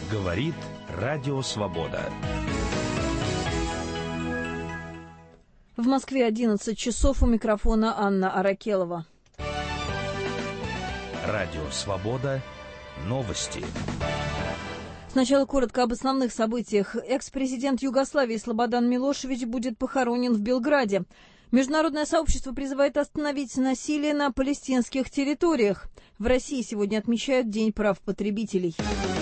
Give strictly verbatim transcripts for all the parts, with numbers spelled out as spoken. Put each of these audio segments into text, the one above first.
Говорит Радио Свобода. В Москве одиннадцать часов, у микрофона Анна Аракелова. Радио Свобода. Новости. Сначала коротко об основных событиях. Экс-президент Югославии Слободан Милошевич будет похоронен в Белграде. Международное сообщество призывает остановить насилие на палестинских территориях. В России сегодня отмечают День прав потребителей.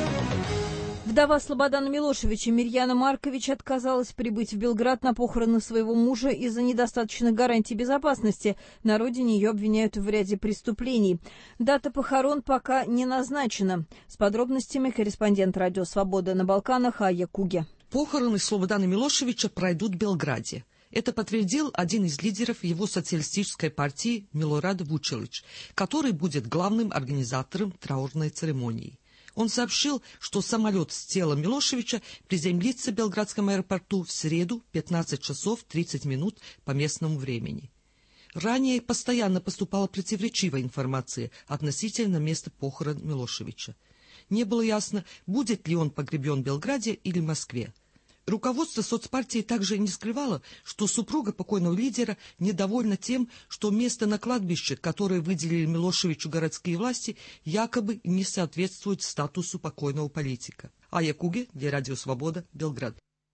Вдова Слободана Милошевича Мирьяна Маркович отказалась прибыть в Белград на похороны своего мужа из-за недостаточных гарантий безопасности. На родине ее обвиняют в ряде преступлений. Дата похорон пока не назначена. С подробностями корреспондент Радио Свобода на Балканах Ая Куге. Похороны Слободана Милошевича пройдут в Белграде. Это подтвердил один из лидеров его социалистической партии Милорад Вучелич, который будет главным организатором траурной церемонии. Он сообщил, что самолет с телом Милошевича приземлится в Белградском аэропорту в среду пятнадцать часов тридцать минут по местному времени. Ранее постоянно поступала противоречивая информация относительно места похорон Милошевича. Не было ясно, будет ли он погребен в Белграде или Москве. Руководство соцпартии также не скрывало, что супруга покойного лидера недовольна тем, что место на кладбище, которое выделили Милошевичу городские власти, якобы не соответствует статусу покойного политика. Ая Куге, для Радио Свобода, Белград.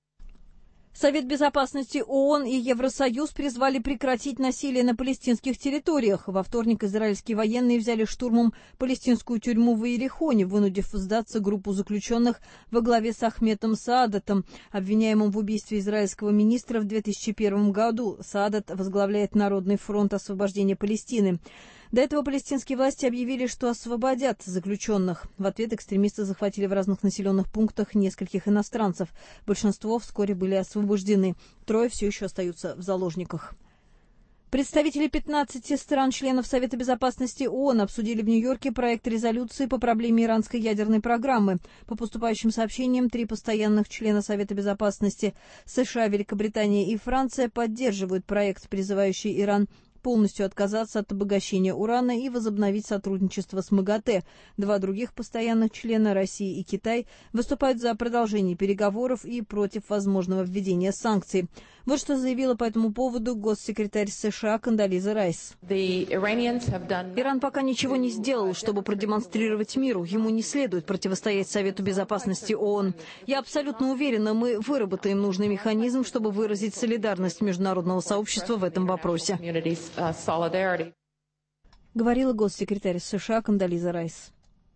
Совет безопасности ООН и Евросоюз призвали прекратить насилие на палестинских территориях. Во вторник израильские военные взяли штурмом палестинскую тюрьму в Иерихоне, вынудив сдаться группу заключенных во главе с Ахметом Саадатом, обвиняемым в убийстве израильского министра в две тысячи первом году. Саадат возглавляет Народный фронт освобождения Палестины. До этого палестинские власти объявили, что освободят заключенных. В ответ экстремисты захватили в разных населенных пунктах нескольких иностранцев. Большинство вскоре были освобождены. Трое все еще остаются в заложниках. Представители пятнадцати стран-членов Совета безопасности ООН обсудили в Нью-Йорке проект резолюции по проблеме иранской ядерной программы. По поступающим сообщениям, три постоянных члена Совета безопасности США, Великобритания и Франция поддерживают проект, призывающий Иран полностью отказаться от обогащения урана и возобновить сотрудничество с МАГАТЭ. Два других постоянных члена, Россия и Китай, выступают за продолжение переговоров и против возможного введения санкций. Вот что заявила по этому поводу госсекретарь США Кондолиза Райс. Иран пока ничего не сделал, чтобы продемонстрировать миру. Ему не следует противостоять Совету безопасности ООН. Я абсолютно уверена, мы выработаем нужный механизм, чтобы выразить солидарность международного сообщества в этом вопросе. Говорила госсекретарь США Кондолиза Райс.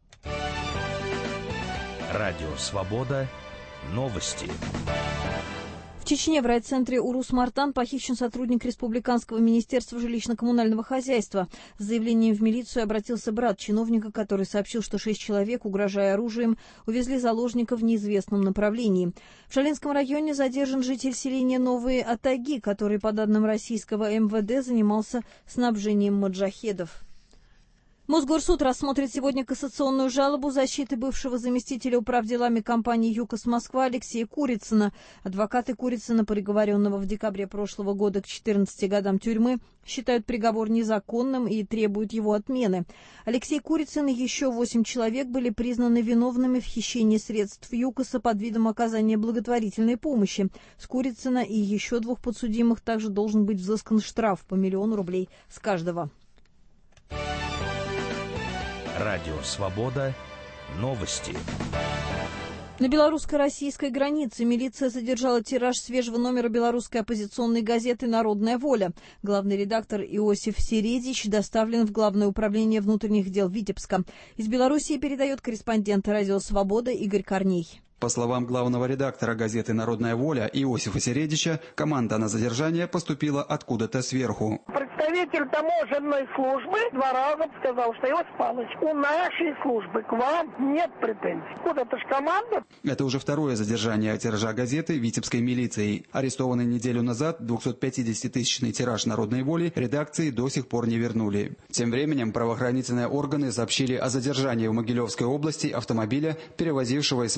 Радио Свобода. Новости. В Чечне в райцентре Урус-Мартан похищен сотрудник Республиканского министерства жилищно-коммунального хозяйства. С заявлением в милицию обратился брат чиновника, который сообщил, что шесть человек, угрожая оружием, увезли заложника в неизвестном направлении. В Шалинском районе задержан житель селения Новые Атаги, который, по данным российского эм вэ дэ, занимался снабжением маджахедов. Мосгорсуд рассмотрит сегодня кассационную жалобу защиты бывшего заместителя управделами компании «ЮКОС Москва» Алексея Курицына. Адвокаты Курицына, приговоренного в декабре прошлого года к четырнадцати годам тюрьмы, считают приговор незаконным и требуют его отмены. Алексей Курицын и еще восемь человек были признаны виновными в хищении средств ЮКОСа под видом оказания благотворительной помощи. С Курицына и еще двух подсудимых также должен быть взыскан штраф по миллиону рублей с каждого. Радио Свобода. Новости. На белорусско-российской границе милиция задержала тираж свежего номера белорусской оппозиционной газеты «Народная воля». Главный редактор Иосиф Середич доставлен в Главное управление внутренних дел Витебска. Из Белоруссии передает корреспондент Радио Свобода Игорь Корней. По словам главного редактора газеты «Народная воля» Иосифа Середича, команда на задержание поступила откуда-то сверху. Представитель таможенной службы два раза сказал, что Иосиф Павлович, у нашей службы к вам нет претензий. Куда это ж команда? Это уже второе задержание тиража газеты витебской милицией. Арестованный неделю назад двухсотпятидесятитысячный тираж «Народной воли» редакции до сих пор не вернули. Тем временем правоохранительные органы сообщили о задержании в Могилевской области автомобиля, перевозившего из Смоленска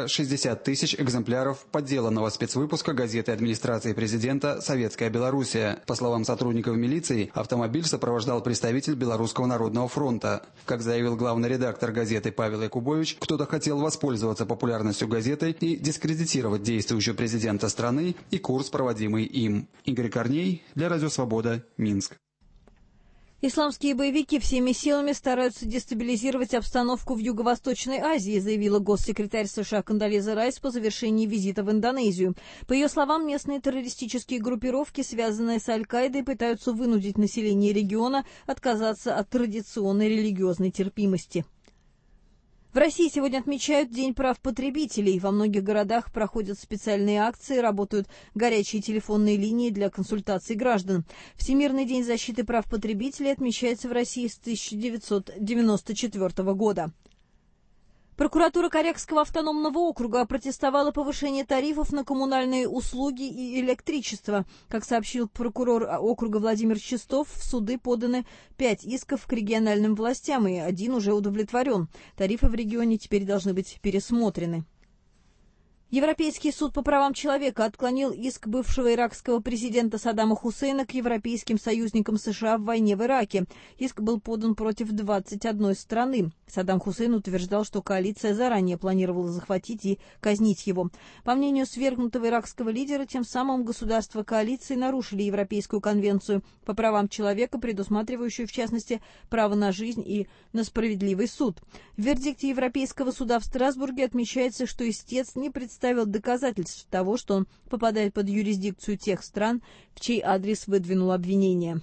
порядка шестьдесят тысяч экземпляров подделанного спецвыпуска газеты администрации президента «Советская Белоруссия». По словам сотрудников милиции, автомобиль сопровождал представитель Белорусского народного фронта. Как заявил главный редактор газеты Павел Якубович, кто-то хотел воспользоваться популярностью газеты и дискредитировать действующего президента страны и курс, проводимый им. Игорь Корней для Радио Свобода, Минск. Исламские боевики всеми силами стараются дестабилизировать обстановку в Юго-Восточной Азии, заявила госсекретарь США Кондолиза Райс по завершении визита в Индонезию. По ее словам, местные террористические группировки, связанные с Аль-Каидой, пытаются вынудить население региона отказаться от традиционной религиозной терпимости. В России сегодня отмечают День прав потребителей. Во многих городах проходят специальные акции, работают горячие телефонные линии для консультаций граждан. Всемирный день защиты прав потребителей отмечается в России с тысяча девятьсот девяносто четвёртого года. Прокуратура Корякского автономного округа опротестовала повышение тарифов на коммунальные услуги и электричество. Как сообщил прокурор округа Владимир Чистов, в суды поданы пять исков к региональным властям, и один уже удовлетворен. Тарифы в регионе теперь должны быть пересмотрены. Европейский суд по правам человека отклонил иск бывшего иракского президента Саддама Хусейна к европейским союзникам США в войне в Ираке. Иск был подан против двадцати одной страны. Саддам Хусейн утверждал, что коалиция заранее планировала захватить и казнить его. По мнению свергнутого иракского лидера, тем самым государства коалиции нарушили Европейскую конвенцию по правам человека, предусматривающую, в частности, право на жизнь и на справедливый суд. В вердикте Европейского суда в Страсбурге отмечается, что истец не представляет доказательств того, что он попадает под юрисдикцию тех стран, в чей адрес выдвинул обвинение.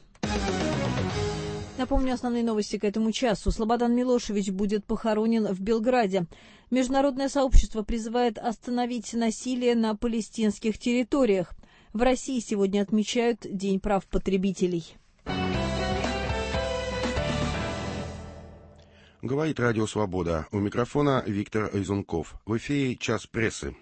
Напомню основные новости к этому часу. Слободан Милошевич будет похоронен в Белграде. Международное сообщество призывает остановить насилие на палестинских территориях. В России сегодня отмечают День прав потребителей. Говорит Радио Свобода. У микрофона Виктор Изунков. В эфире «Час прессы».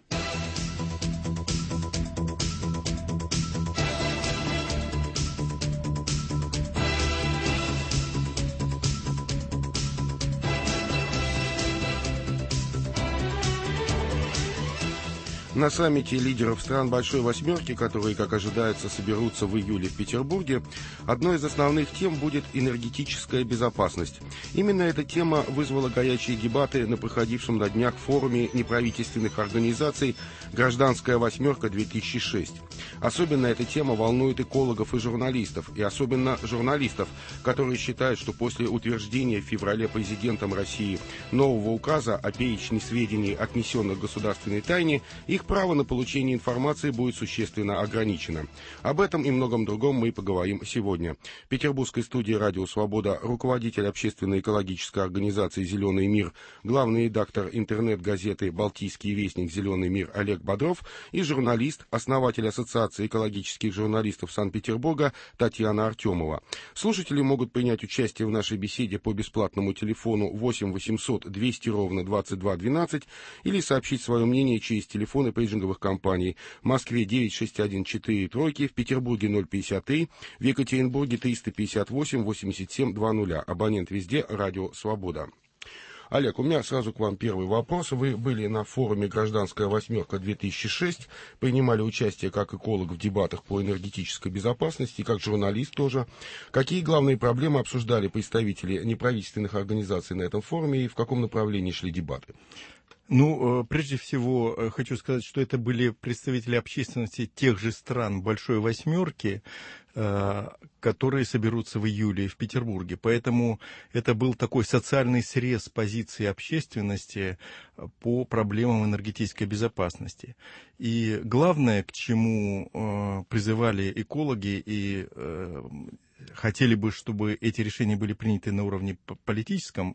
На саммите лидеров стран Большой Восьмерки, которые, как ожидается, соберутся в июле в Петербурге, одной из основных тем будет энергетическая безопасность. Именно эта тема вызвала горячие дебаты на проходившем на днях форуме неправительственных организаций «Гражданская восьмерка-две тысячи шесть». Особенно эта тема волнует экологов и журналистов, и особенно журналистов, которые считают, что после утверждения в феврале президентом России нового указа о перечне сведений, отнесенных к государственной тайне, их право на получение информации будет существенно ограничено. Об этом и многом другом мы поговорим сегодня. В петербургской студии «Радио Свобода» руководитель общественно-экологической организации «Зеленый мир», главный редактор интернет-газеты «Балтийский вестник. Зеленый мир» Олег Бодров и журналист, основатель Ассоциации экологических журналистов Санкт-Петербурга Татьяна Артемова. Слушатели могут принять участие в нашей беседе по бесплатному телефону восемь восемьсот двести ровно двадцать два двенадцать или сообщить свое мнение через телефоны пейджинговых компаний. В Москве девять шесть один четыре тройки, в Петербурге ноль пятьдесят три, в Екатеринбурге триста пятьдесят восемь восемьдесят семь двадцать. Абонент везде Радио Свобода. Олег, у меня сразу к вам первый вопрос. Вы были на форуме «Гражданская восьмерка-две тысячи шесть», принимали участие как эколог в дебатах по энергетической безопасности, как журналист тоже. Какие главные проблемы обсуждали представители неправительственных организаций на этом форуме и в каком направлении шли дебаты? Ну, прежде всего, хочу сказать, что это были представители общественности тех же стран Большой Восьмерки, которые соберутся в июле в Петербурге. Поэтому это был такой социальный срез позиции общественности по проблемам энергетической безопасности. И главное, к чему призывали экологи и хотели бы, чтобы эти решения были приняты на уровне политическом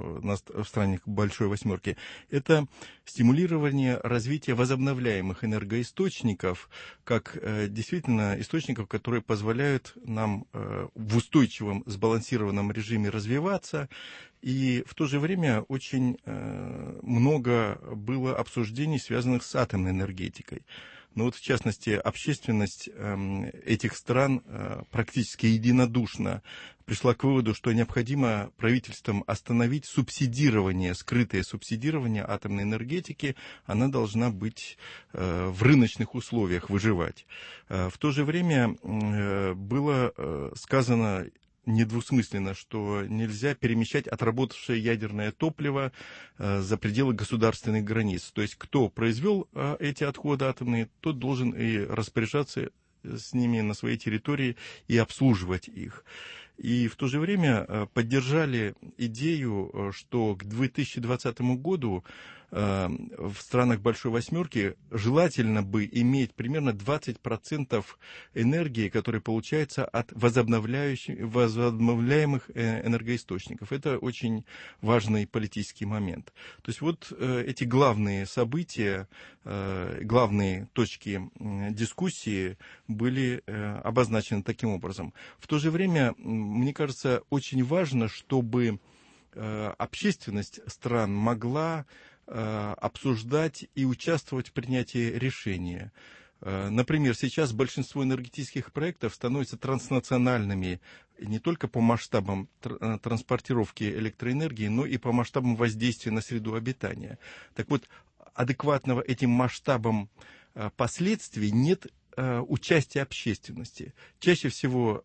в странах Большой Восьмерки, это стимулирование развития возобновляемых энергоисточников, как действительно источников, которые позволяют нам в устойчивом, сбалансированном режиме развиваться. И в то же время очень много было обсуждений, связанных с атомной энергетикой. Но вот в частности общественность этих стран практически единодушно пришла к выводу, что необходимо правительствам остановить субсидирование, скрытое субсидирование атомной энергетики. Она должна быть э, в рыночных условиях выживать. Э, в то же время э, было э, сказано недвусмысленно, что нельзя перемещать отработавшее ядерное топливо э, за пределы государственных границ. То есть кто произвел э, эти отходы атомные, тот должен и распоряжаться с ними на своей территории и обслуживать их. И в то же время поддержали идею, что к две тысячи двадцатому году в странах Большой Восьмерки желательно бы иметь примерно двадцать процентов энергии, которая получается от возобновляющих, возобновляемых энергоисточников. Это очень важный политический момент. То есть вот эти главные события, главные точки дискуссии были обозначены таким образом. В то же время, мне кажется, очень важно, чтобы общественность стран могла обсуждать и участвовать в принятии решения. Например, сейчас большинство энергетических проектов становятся транснациональными не только по масштабам транспортировки электроэнергии, но и по масштабам воздействия на среду обитания. Так вот, адекватного этим масштабам последствий нет участия общественности. Чаще всего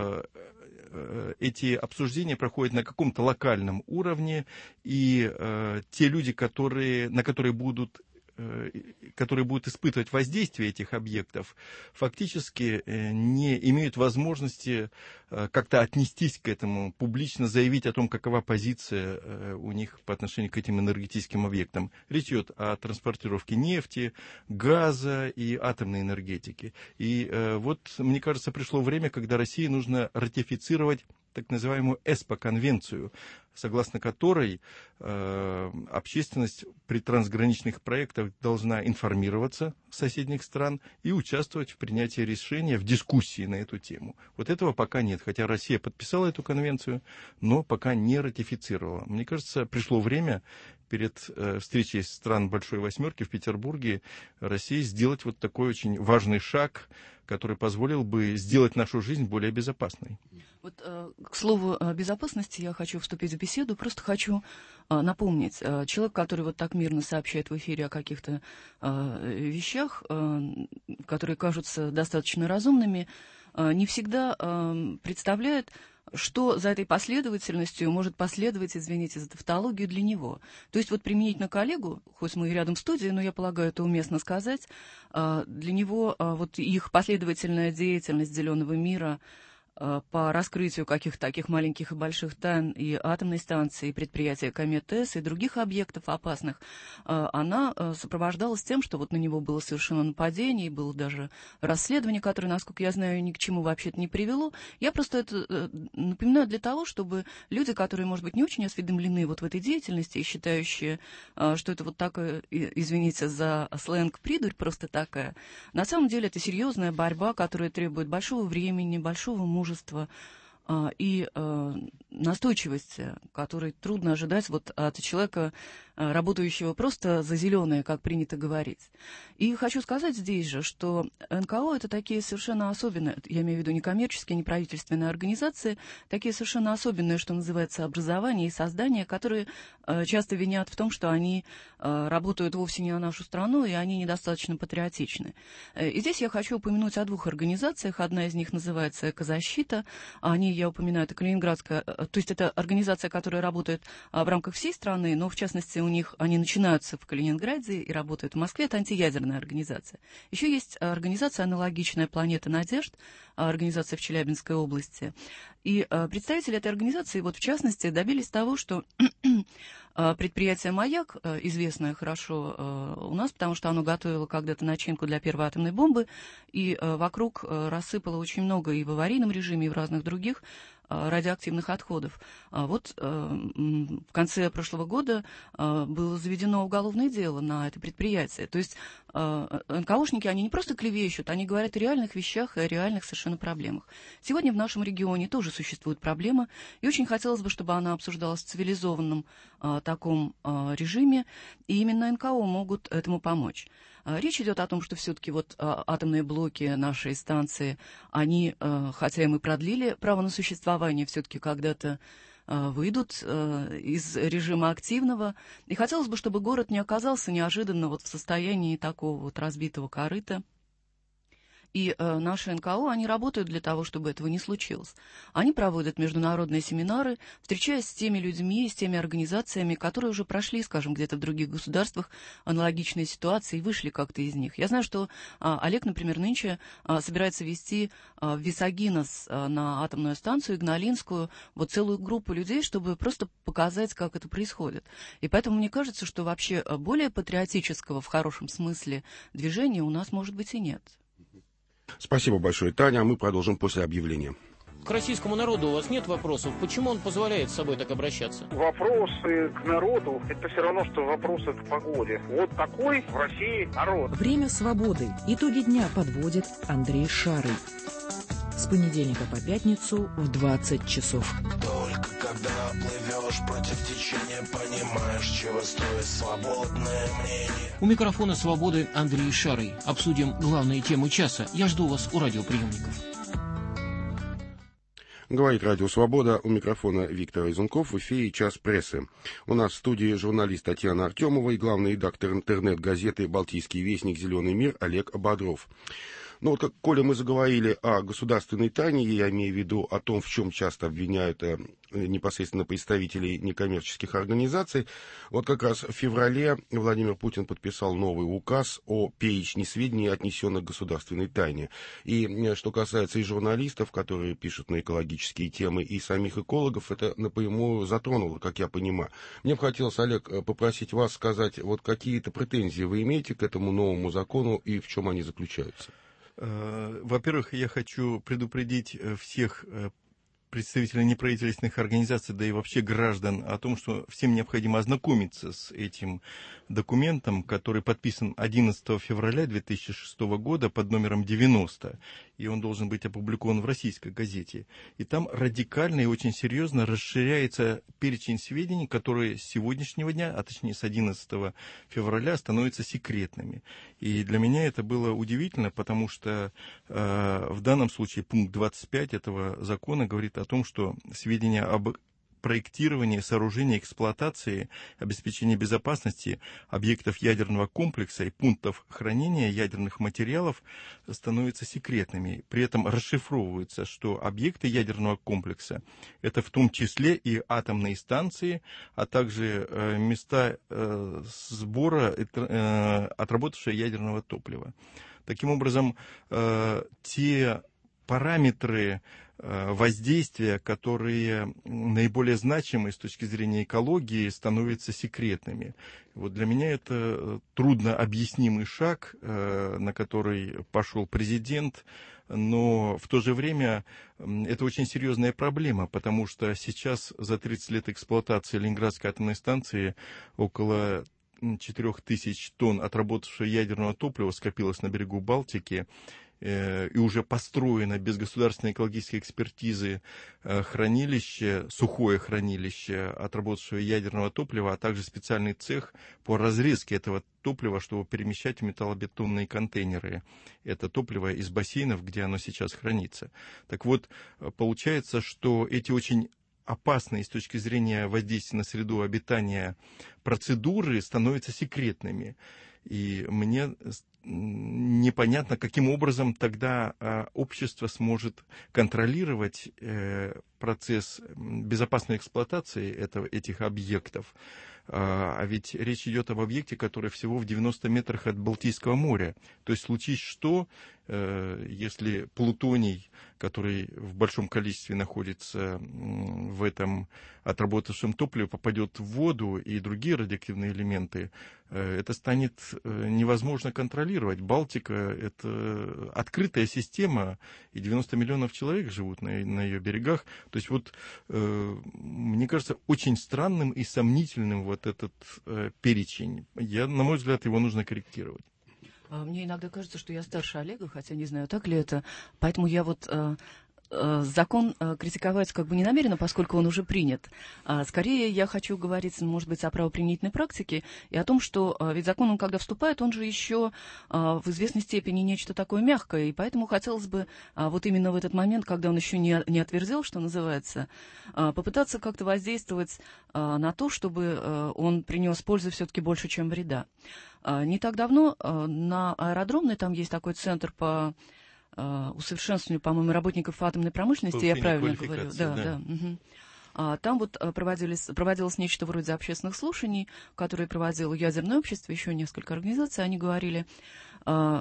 эти обсуждения проходят на каком-то локальном уровне, и э, те люди, которые, на которые будут, э, которые будут испытывать воздействие этих объектов, фактически э, не имеют возможности э, как-то отнестись к этому, публично заявить о том, какова позиция э, у них по отношению к этим энергетическим объектам. Речь идет о транспортировке нефти, газа и атомной энергетики. И э, вот, мне кажется, пришло время, когда России нужно ратифицировать так называемую ЭСПО-конвенцию, согласно которой э, общественность при трансграничных проектах должна информироваться соседних стран и участвовать в принятии решения, в дискуссии на эту тему. Вот этого пока нет, хотя Россия подписала эту конвенцию, но пока не ратифицировала. Мне кажется, пришло время перед э, встречей стран Большой Восьмерки в Петербурге России сделать вот такой очень важный шаг, который позволил бы сделать нашу жизнь более безопасной. Вот, э, к слову о безопасности я хочу вступить в беседу. Просто хочу э, напомнить. Э, человек, который вот так мирно сообщает в эфире о каких-то э, вещах, э, которые кажутся достаточно разумными, э, не всегда э, представляет, что за этой последовательностью может последовать, извините за тавтологию, для него. То есть вот применительно коллегу, хоть мы и рядом в студии, но я полагаю, это уместно сказать, для него вот их последовательная деятельность зеленого мира по раскрытию каких-то таких маленьких и больших тайн и атомной станции, и предприятия Комет-С, и других объектов опасных, она сопровождалась тем, что вот на него было совершено нападение, и было даже расследование, которое, насколько я знаю, ни к чему вообще-то не привело. Я просто это напоминаю для того, чтобы люди, которые, может быть, не очень осведомлены вот в этой деятельности и считающие, что это вот такая, извините за сленг, придурь просто такая, на самом деле это серьезная борьба, которая требует большого времени, большого мужества, мужества и э, настойчивости, которой трудно ожидать вот от человека, э, работающего просто за зеленое, как принято говорить. И хочу сказать здесь же, что эн ка о — это такие совершенно особенные, я имею в виду некоммерческие, неправительственные организации, такие совершенно особенные, что называется, образование и создание, которые э, часто винят в том, что они э, работают вовсе не на нашу страну, и они недостаточно патриотичны. И здесь я хочу упомянуть о двух организациях. Одна из них называется «Экозащита». Они, я упоминаю, это Калининградская, то есть это организация, которая работает а, в рамках всей страны, но в частности у них они начинаются в Калининграде и работают в Москве. Это антиядерная организация. Еще есть организация аналогичная «Планета надежд», организация в Челябинской области. И а, представители этой организации, вот в частности, добились того, что предприятие «Маяк», известное хорошо у нас, потому что оно готовило когда-то начинку для первой атомной бомбы, и вокруг рассыпало очень много и в аварийном режиме, и в разных других радиоактивных отходов. Вот в конце прошлого года было заведено уголовное дело на это предприятие. То есть эн ка ошники, они не просто клевещут, они говорят о реальных вещах и о реальных совершенно проблемах. Сегодня в нашем регионе тоже существует проблема, и очень хотелось бы, чтобы она обсуждалась в цивилизованном а, таком а, режиме, и именно эн ка о могут этому помочь. А, речь идет о том, что все-таки вот а, атомные блоки нашей станции, они, а, хотя и мы продлили право на существование, все-таки когда-то а, выйдут а, из режима активного. И хотелось бы, чтобы город не оказался неожиданно вот в состоянии такого вот разбитого корыта. И э, наши эн ка о, они работают для того, чтобы этого не случилось. Они проводят международные семинары, встречаясь с теми людьми, с теми организациями, которые уже прошли, скажем, где-то в других государствах аналогичные ситуации и вышли как-то из них. Я знаю, что а, Олег, например, нынче а, собирается вести а, в Висагинос а, на атомную станцию Игналинскую вот целую группу людей, чтобы просто показать, как это происходит. И поэтому мне кажется, что вообще более патриотического в хорошем смысле движения у нас, может быть, и нет. Спасибо большое, Таня. Мы продолжим после объявления. К российскому народу у вас нет вопросов? Почему он позволяет с собой так обращаться? Вопросы к народу – это все равно, что вопросы к погоде. Вот такой в России народ. Время свободы. Итоги дня подводит Андрей Шарый. С понедельника по пятницу в двадцать часов. Только когда плывешь против течения, понимаешь, чего стоит свободное мнение. У микрофона «Свободы» Андрей Шарый. Обсудим главные темы часа. Я жду вас у радиоприемников. Говорит Радио Свобода, у микрофона Виктор Изунков, в эфире «Час прессы». У нас в студии журналист Татьяна Артемова и главный редактор интернет-газеты «Балтийский вестник. Зеленый мир» Олег Бодров. Ну вот, как, коли мы заговорили о государственной тайне, я имею в виду о том, в чем часто обвиняют э, непосредственно представителей некоммерческих организаций, вот как раз в феврале Владимир Путин подписал новый указ о перечне сведений, отнесенных к государственной тайне. И э, что касается и журналистов, которые пишут на экологические темы, и самих экологов, это напрямую затронуло, как я понимаю. Мне бы хотелось, Олег, попросить вас сказать, вот какие-то претензии вы имеете к этому новому закону и в чем они заключаются? Во-первых, я хочу предупредить всех представителей неправительственных организаций, да и вообще граждан о том, что всем необходимо ознакомиться с этим документом, который подписан одиннадцатого февраля две тысячи шестого года под номером девяносто, и он должен быть опубликован в российской газете. И там радикально и очень серьезно расширяется перечень сведений, которые с сегодняшнего дня, а точнее с одиннадцатого февраля, становятся секретными. И для меня это было удивительно, потому что э, в данном случае пункт двадцать пять этого закона говорит о том, что сведения об проектировании, сооружении, эксплуатации, обеспечении безопасности объектов ядерного комплекса и пунктов хранения ядерных материалов становятся секретными. При этом расшифровывается, что объекты ядерного комплекса — это в том числе и атомные станции, а также э, места э, сбора э, отработавшего ядерного топлива. Таким образом, э, те параметры воздействия, которые наиболее значимы с точки зрения экологии, становятся секретными. Вот для меня это трудно объяснимый шаг, на который пошел президент, но в то же время это очень серьезная проблема, потому что сейчас за тридцать лет эксплуатации Ленинградской атомной станции около четырех тысяч тонн отработавшего ядерного топлива скопилось на берегу Балтики, и уже построено без государственной экологической экспертизы хранилище, сухое хранилище отработавшего ядерного топлива, а также специальный цех по разрезке этого топлива, чтобы перемещать в металлобетонные контейнеры это топливо из бассейнов, где оно сейчас хранится. Так вот, получается, что эти очень опасные с точки зрения воздействия на среду обитания процедуры становятся секретными. И мне непонятно, каким образом тогда общество сможет контролировать процесс безопасной эксплуатации этого, этих объектов. А ведь речь идет об объекте, который всего в девяноста метрах от Балтийского моря. То есть случись что, если плутоний, который в большом количестве находится в этом отработавшем топливе, попадет в воду и другие радиоактивные элементы, это станет невозможно контролировать. Балтика — это открытая система, и девяносто миллионов человек живут на, на ее берегах. То есть вот, мне кажется, очень странным и сомнительным вот этот перечень. Я, на мой взгляд, его нужно корректировать. Мне иногда кажется, что я старше Олега, хотя не знаю, так ли это. Поэтому я вот закон критиковать как бы не намеренно, поскольку он уже принят. Скорее, я хочу говорить, может быть, о правоприменительной практике и о том, что ведь закон, он когда вступает, он же еще в известной степени нечто такое мягкое, и поэтому хотелось бы вот именно в этот момент, когда он еще не, не отверзел, что называется, попытаться как-то воздействовать на то, чтобы он принес пользы все-таки больше, чем вреда. Не так давно на Аэродромной, там есть такой центр по усовершенствованию, по-моему, работников атомной промышленности, я правильно говорю? Да, да. да. Угу. А, там вот проводились, проводилось нечто вроде общественных слушаний, которые проводило ядерное общество, еще несколько организаций. Они говорили а,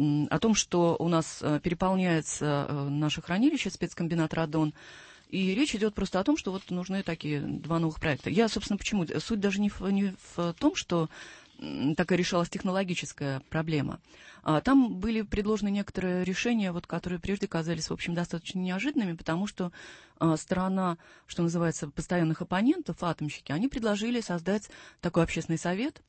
о том, что у нас переполняется наше хранилище, спецкомбинат «Радон», и речь идет просто о том, что вот нужны такие два новых проекта. Я, собственно, почему? Суть даже не в, не в том, что такая решалась технологическая проблема. А там были предложены некоторые решения, вот, которые прежде казались, в общем, достаточно неожиданными, потому что а, сторона, что называется, постоянных оппонентов, атомщики, они предложили создать такой общественный совет.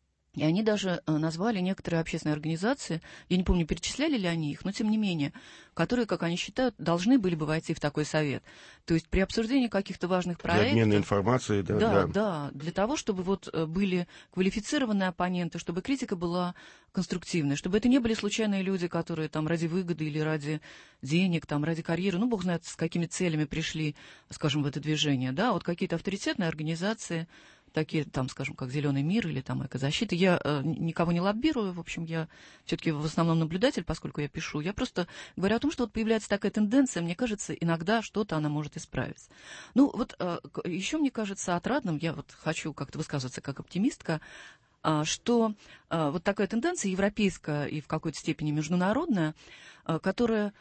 И они даже назвали некоторые общественные организации, я не помню, перечисляли ли они их, но тем не менее, которые, как они считают, должны были бы войти в такой совет. То есть при обсуждении каких-то важных проектов... Для обмена информацией, да, да. Да, да, для того, чтобы вот были квалифицированные оппоненты, чтобы критика была конструктивной, чтобы это не были случайные люди, которые там ради выгоды или ради денег, там, ради карьеры, ну, бог знает, с какими целями пришли, скажем, в это движение, да, вот какие-то авторитетные организации, такие, там, скажем, как «Зеленый мир» или там «Экозащита». Я э, никого не лоббирую, в общем, я все-таки в основном наблюдатель, поскольку я пишу. Я просто говорю о том, что вот появляется такая тенденция, мне кажется, иногда что-то она может исправить. Ну, вот э, еще мне кажется отрадным, я вот хочу как-то высказываться как оптимистка, э, что э, вот такая тенденция европейская и в какой-то степени международная, э, которая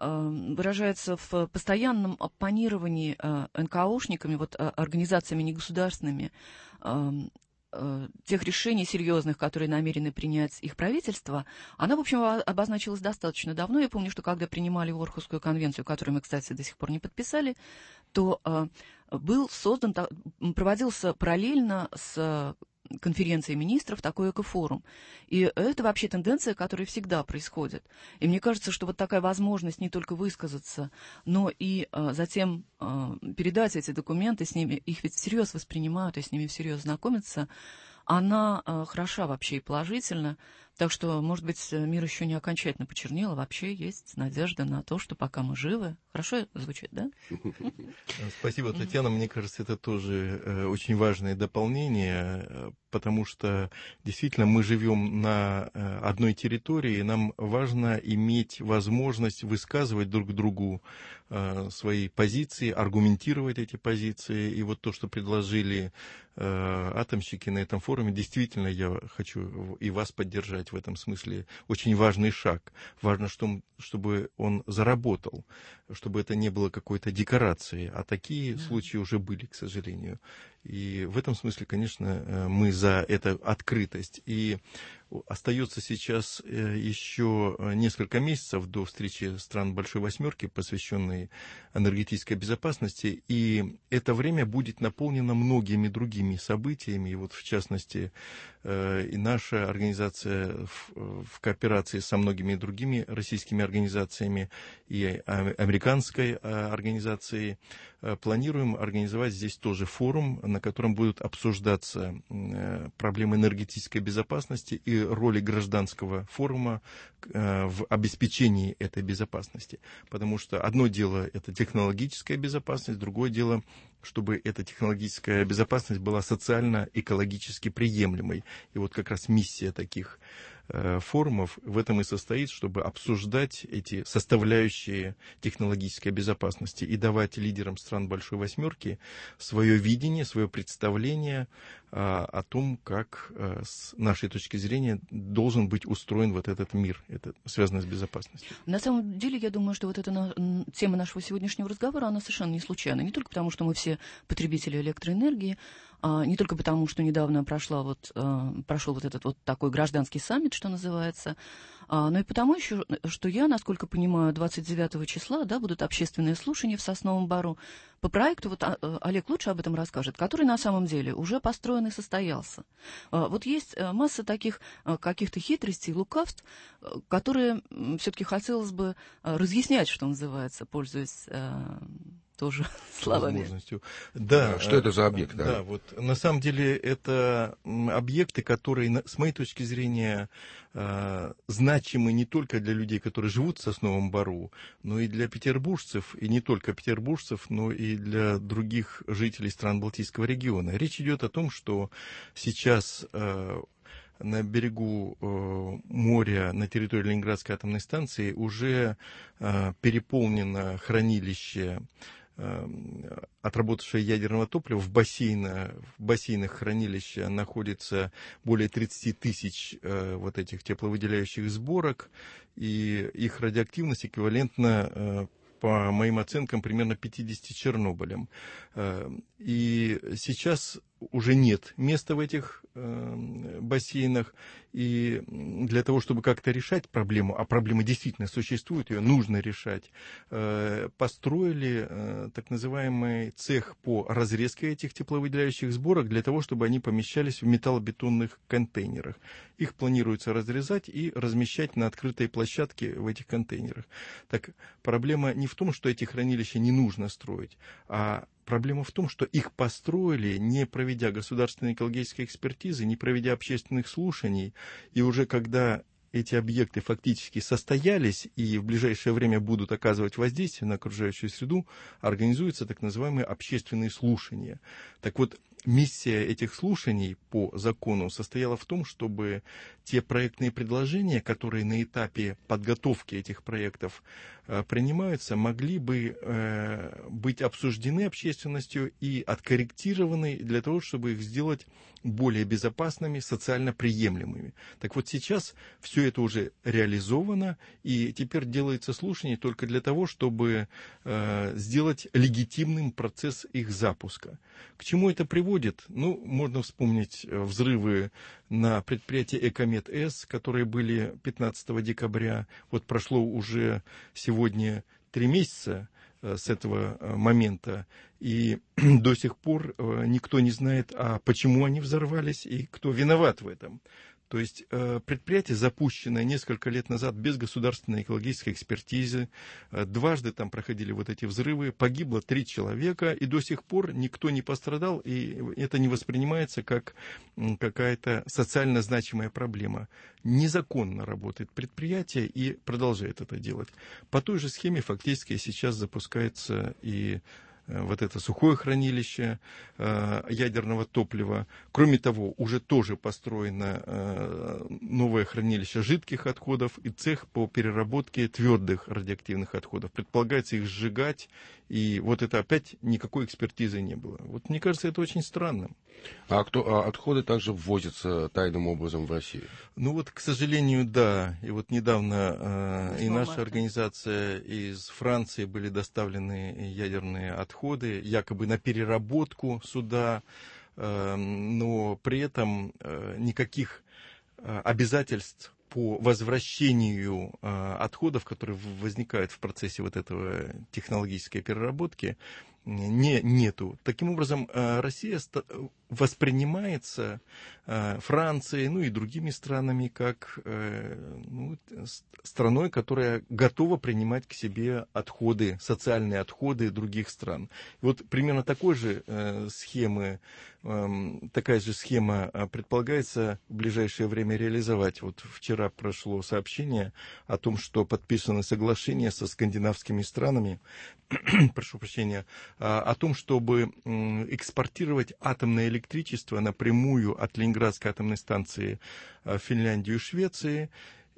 выражается в постоянном оппонировании эн ка о-шниками, вот, организациями негосударственными, тех решений серьезных, которые намерены принять их правительство, она, в общем, обозначилась достаточно давно. Я помню, что когда принимали Орхусскую конвенцию, которую мы, кстати, до сих пор не подписали, то был создан, проводился параллельно с конференции министров такой экофорум. И это вообще тенденция, которая всегда происходит. И мне кажется, что вот такая возможность не только высказаться, но и а, затем а, передать эти документы, с ними, их ведь всерьез воспринимают, и с ними всерьез знакомятся, она а, хороша вообще и положительна. Так что, может быть, мир еще не окончательно почернел, а вообще есть надежда на то, что пока мы живы. Хорошо звучит, да? Спасибо, Татьяна. Мне кажется, это тоже очень важное дополнение, потому что действительно мы живем на одной территории, и нам важно иметь возможность высказывать друг другу свои позиции, аргументировать эти позиции. И вот то, что предложили атомщики на этом форуме, действительно, я хочу и вас поддержать в этом смысле, очень важный шаг. Важно, чтобы он заработал, чтобы это не было какой-то декорацией. А такие случаи уже были, к сожалению. И в этом смысле, конечно, мы за эту открытость. И остается сейчас еще несколько месяцев до встречи стран Большой Восьмерки, посвященной энергетической безопасности. И это время будет наполнено многими другими событиями. И вот, в частности, и наша организация в, в кооперации со многими другими российскими организациями и американской организацией планируем организовать здесь тоже форум, на котором будут обсуждаться проблемы энергетической безопасности и роли гражданского форума в обеспечении этой безопасности. Потому что одно дело – это технологическая безопасность, другое дело, чтобы эта технологическая безопасность была социально-экологически приемлемой. И вот как раз миссия таких форумов в этом и состоит, чтобы обсуждать эти составляющие технологической безопасности и давать лидерам стран Большой Восьмерки свое видение, свое представление а, о том, как а, с нашей точки зрения должен быть устроен вот этот мир, это связано с безопасностью. На самом деле, я думаю, что вот эта на, тема нашего сегодняшнего разговора, она совершенно не случайна. Не только потому, что мы все потребители электроэнергии, Не только потому, что недавно прошла вот, прошел вот этот вот такой гражданский саммит, что называется, но и потому еще, что я, насколько понимаю, двадцать девятого числа, да, будут общественные слушания в Сосновом Бору по проекту, вот Олег лучше об этом расскажет, который на самом деле уже построен и состоялся. Вот есть масса таких каких-то хитростей, лукавств, которые все-таки хотелось бы разъяснять, что называется, пользуясь тоже словами. Да, что это за объект? Да, да, вот на самом деле это объекты, которые, с моей точки зрения, значимы не только для людей, которые живут в Сосновом Бору, но и для петербуржцев, и не только петербуржцев, но и для других жителей стран Балтийского региона. Речь идет о том, что сейчас на берегу э, моря на территории Ленинградской атомной станции уже э, переполнено хранилище, э, отработавшее ядерного топлива. В, бассейна, в бассейнах хранилища находится более тридцать тысяч э, вот этих тепловыделяющих сборок, и их радиоактивность эквивалентна, э, по моим оценкам, примерно пятидесяти Чернобылям. Э, и сейчас уже нет места в этих э, бассейнах, и для того, чтобы как-то решать проблему, а проблема действительно существует, ее нужно решать, э, построили э, так называемый цех по разрезке этих тепловыделяющих сборок для того, чтобы они помещались в металлобетонных контейнерах. Их планируется разрезать и размещать на открытой площадке в этих контейнерах. Так проблема не в том, что эти хранилища не нужно строить, а проблема в том, что их построили, не проведя государственной экологической экспертизы, не проведя общественных слушаний, и уже когда эти объекты фактически состоялись и в ближайшее время будут оказывать воздействие на окружающую среду, организуются так называемые общественные слушания. Так вот, миссия этих слушаний по закону состояла в том, чтобы те проектные предложения, которые на этапе подготовки этих проектов э, принимаются, могли бы э, быть обсуждены общественностью и откорректированы для того, чтобы их сделать более безопасными, социально приемлемыми. Так вот, сейчас все это уже реализовано, и теперь делается слушание только для того, чтобы э, сделать легитимным процесс их запуска. К чему это приводит? Ну, можно вспомнить взрывы на предприятии Экомет-С, которые были пятнадцатого декабря. Вот прошло уже сегодня три месяца с этого момента, и до сих пор никто не знает, а почему они взорвались и кто виноват в этом. То есть предприятие, запущенное несколько лет назад без государственной экологической экспертизы, дважды там проходили вот эти взрывы, погибло три человека, и до сих пор никто не пострадал, и это не воспринимается как какая-то социально значимая проблема. Незаконно работает предприятие и продолжает это делать. По той же схеме фактически сейчас запускается и вот это сухое хранилище э, ядерного топлива. Кроме того, уже тоже построено э, новое хранилище жидких отходов и цех по переработке твердых радиоактивных отходов. Предполагается их сжигать, и вот это опять никакой экспертизы не было. Вот мне кажется, это очень странно. А, кто, а отходы также ввозятся тайным образом в Россию? Ну вот, к сожалению, да. И вот недавно э, и наша организация из Франции были доставлены ядерные отходы, якобы на переработку сюда, э, но при этом э, никаких э, обязательств по возвращению э, отходов, которые возникают в процессе вот этого технологической переработки, не, нету. Таким образом, э, Россия ста- воспринимается э, Францией, ну и другими странами, как э, ну, страной, которая готова принимать к себе отходы, социальные отходы других стран. И вот примерно такой же э, схемы, э, такая же схема предполагается в ближайшее время реализовать. Вот вчера прошло сообщение о том, что подписано соглашение со скандинавскими странами, прошу прощения, о том, чтобы экспортировать атомное электричество напрямую от Ленинградской атомной станции в Финляндию и Швеции.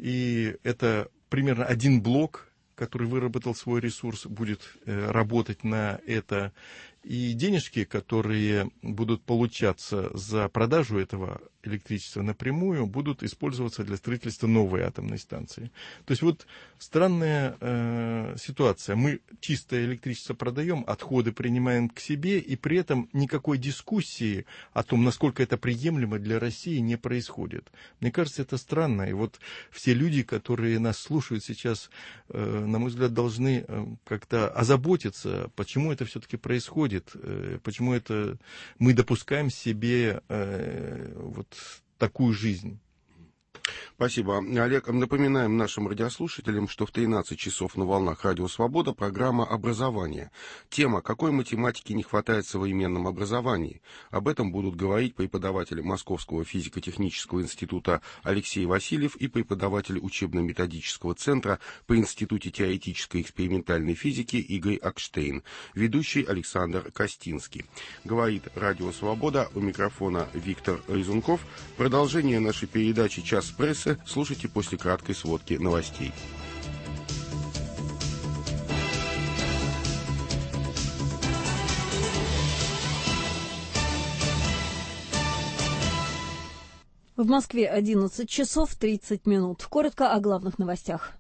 И это примерно один блок, который выработал свой ресурс, будет работать на это. И денежки, которые будут получаться за продажу этого электричества напрямую, будут использоваться для строительства новой атомной станции. То есть вот странная э, ситуация. Мы чистое электричество продаем, отходы принимаем к себе, и при этом никакой дискуссии о том, насколько это приемлемо для России, не происходит. Мне кажется, это странно. И вот все люди, которые нас слушают сейчас, э, на мой взгляд, должны э, как-то озаботиться, почему это все-таки происходит. Почему это мы допускаем себе э, вот такую жизнь? Спасибо, Олег. Напоминаем нашим радиослушателям, что в тринадцать часов на волнах Радио Свобода программа «Образование». Тема «Какой математики не хватает в современном образовании?». Об этом будут говорить преподаватель Московского физико-технического института Алексей Васильев и преподаватель учебно-методического центра по Институте теоретической и экспериментальной физики Игорь Акштейн, ведущий Александр Костинский. Говорит Радио Свобода, у микрофона Виктор Резунков. Продолжение нашей передачи «Час прессы» слушайте после краткой сводки новостей. В Москве одиннадцать часов тридцать минут. Коротко о главных новостях.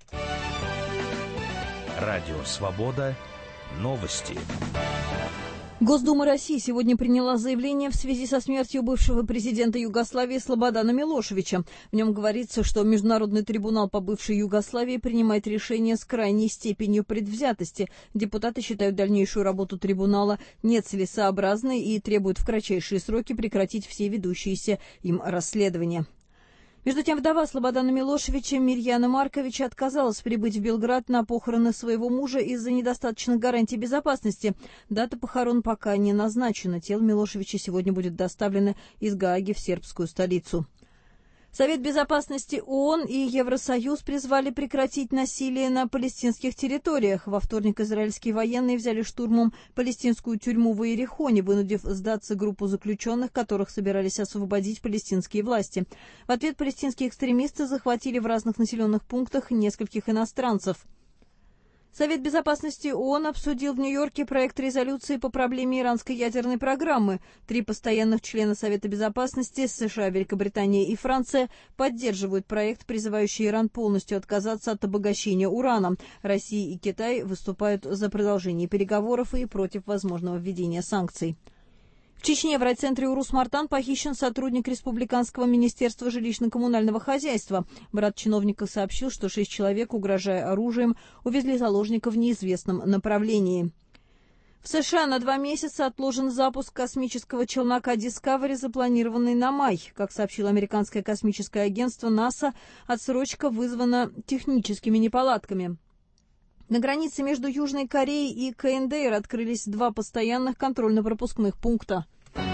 Радио «Свобода». Новости. Госдума России сегодня приняла заявление в связи со смертью бывшего президента Югославии Слободана Милошевича. В нем говорится, что Международный трибунал по бывшей Югославии принимает решение с крайней степенью предвзятости. Депутаты считают дальнейшую работу трибунала нецелесообразной и требуют в кратчайшие сроки прекратить все ведущиеся им расследования. Между тем, вдова Слободана Милошевича Мирьяна Марковича отказалась прибыть в Белград на похороны своего мужа из-за недостаточных гарантий безопасности. Дата похорон пока не назначена. Тело Милошевича сегодня будет доставлено из Гааги в сербскую столицу. Совет безопасности ООН и Евросоюз призвали прекратить насилие на палестинских территориях. Во вторник израильские военные взяли штурмом палестинскую тюрьму в Иерихоне, вынудив сдаться группу заключенных, которых собирались освободить палестинские власти. В ответ палестинские экстремисты захватили в разных населенных пунктах нескольких иностранцев. Совет безопасности ООН обсудил в Нью-Йорке проект резолюции по проблеме иранской ядерной программы. Три постоянных члена Совета безопасности США, Великобритания и Франция поддерживают проект, призывающий Иран полностью отказаться от обогащения урана. Россия и Китай выступают за продолжение переговоров и против возможного введения санкций. В Чечне в райцентре Урус-Мартан похищен сотрудник Республиканского министерства жилищно-коммунального хозяйства. Брат чиновника сообщил, что шесть человек, угрожая оружием, увезли заложника в неизвестном направлении. В США на два месяца отложен запуск космического челнока Discovery, запланированный на май. Как сообщило американское космическое агентство НАСА, отсрочка вызвана техническими неполадками. На границе между Южной Кореей и КНДР открылись два постоянных контрольно-пропускных пункта.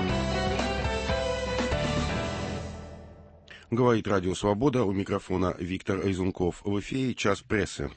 Говорит Радио Свобода, у микрофона Виктор Резунков. В эфире «Час прессы».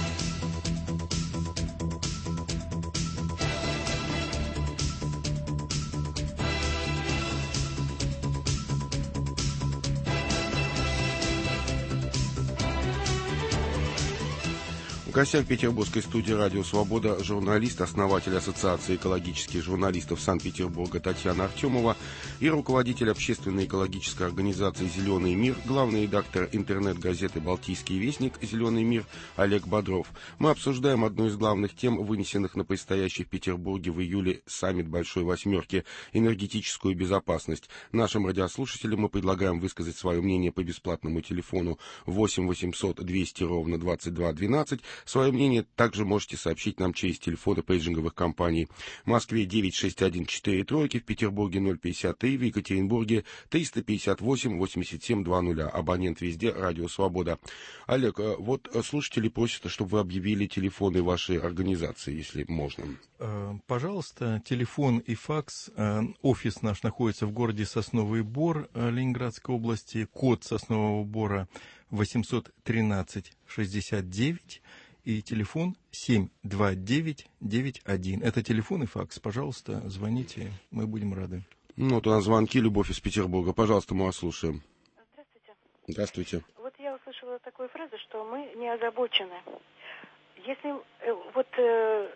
В гостях петербургской студии «Радио Свобода» журналист, основатель Ассоциации экологических журналистов Санкт-Петербурга Татьяна Артемова и руководитель общественной экологической организации «Зеленый мир», главный редактор интернет-газеты «Балтийский вестник» «Зеленый мир» Олег Бодров. Мы обсуждаем одну из главных тем, вынесенных на предстоящий в Петербурге в июле саммит Большой Восьмерки – энергетическую безопасность. Нашим радиослушателям мы предлагаем высказать свое мнение по бесплатному телефону восемь восемьсот двести ровно двадцать два двенадцать. Свое мнение также можете сообщить нам через телефоны пейджинговых компаний. В Москве девять шесть один четыре тройки, в Петербурге ноль пятьдесят три, в Екатеринбурге триста пятьдесят восемь восемьдесят семь двадцать. Абонент везде, Радио Свобода. Олег, вот слушатели просят, чтобы вы объявили телефоны вашей организации, если можно. Пожалуйста, телефон и факс. Офис наш находится в городе Сосновый Бор Ленинградской области. Код Соснового Бора восемьсот тринадцать шестьдесят девять. И телефон семь два девять девять один. Это телефон и факс. Пожалуйста, звоните, мы будем рады. Ну, вот у нас звонки, Любовь из Петербурга. Пожалуйста, мы вас слушаем. Здравствуйте. Здравствуйте. Вот я услышала такую фразу, что мы не озабочены. Если э, вот э,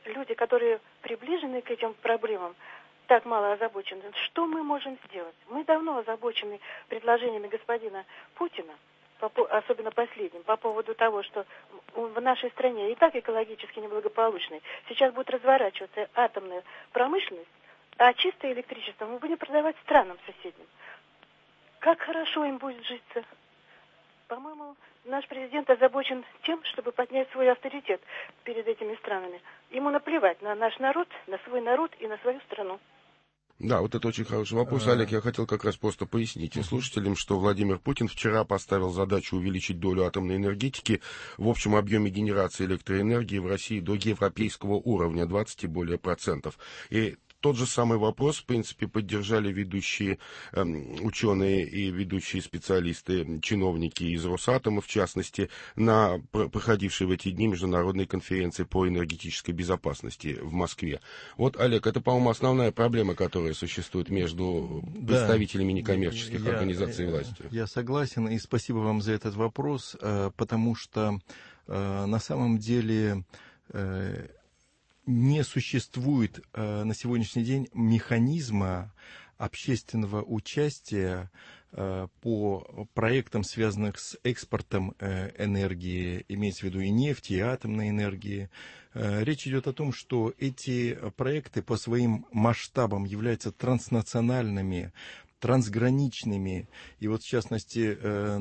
люди, которые приближены к этим проблемам, так мало озабочены. Что мы можем сделать? Мы давно озабочены предложениями господина Путина, особенно последним, по поводу того, что в нашей стране и так экологически неблагополучной сейчас будет разворачиваться атомная промышленность, а чистое электричество мы будем продавать странам соседним. Как хорошо им будет житься. По-моему, наш президент озабочен тем, чтобы поднять свой авторитет перед этими странами. Ему наплевать на наш народ, на свой народ и на свою страну. Да, вот это очень хороший вопрос, Олег. Я хотел как раз просто пояснить и слушателям, что Владимир Путин вчера поставил задачу увеличить долю атомной энергетики в общем объеме генерации электроэнергии в России до европейского уровня, двадцать и более процентов. И тот же самый вопрос, в принципе, поддержали ведущие э, ученые и ведущие специалисты, чиновники из Росатома, в частности, на проходившей в эти дни международной конференции по энергетической безопасности в Москве. Вот, Олег, это, по-моему, основная проблема, которая существует между представителями да, некоммерческих я, организаций и властью. Я согласен, и спасибо вам за этот вопрос, потому что на самом деле не существует э, на сегодняшний день механизма общественного участия э, по проектам, связанных с экспортом э, энергии, имеется в виду и нефти, и атомной энергии. Э, речь идет о том, что эти проекты по своим масштабам являются транснациональными, трансграничными, и вот в частности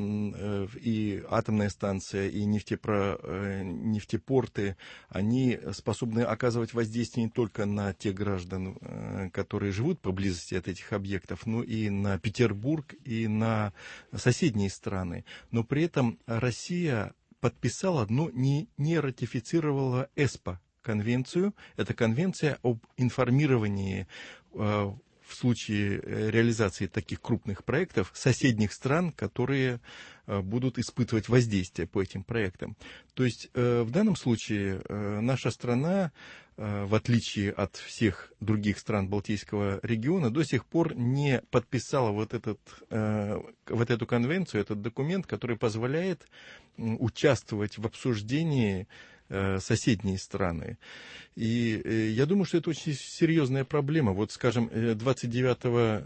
и атомная станция, и нефтепро, нефтепорты, они способны оказывать воздействие не только на тех граждан, которые живут поблизости от этих объектов, но и на Петербург, и на соседние страны. Но при этом Россия подписала, но не, не ратифицировала ЭСПО конвенцию. Это конвенция об информировании в случае реализации таких крупных проектов соседних стран, которые будут испытывать воздействие по этим проектам. То есть в данном случае наша страна, в отличие от всех других стран Балтийского региона, до сих пор не подписала вот, этот, вот эту конвенцию, этот документ, который позволяет участвовать в обсуждении соседние страны. И я думаю, что это очень серьезная проблема. Вот, скажем, двадцать девятого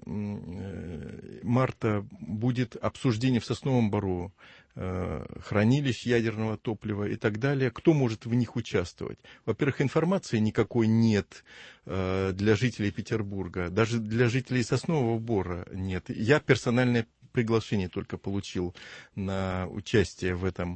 марта будет обсуждение в Сосновом Бору хранилищ ядерного топлива и так далее. Кто может в них участвовать? Во-первых, информации никакой нет для жителей Петербурга. Даже для жителей Соснового Бора нет. Я персональное приглашение только получил на участие в этом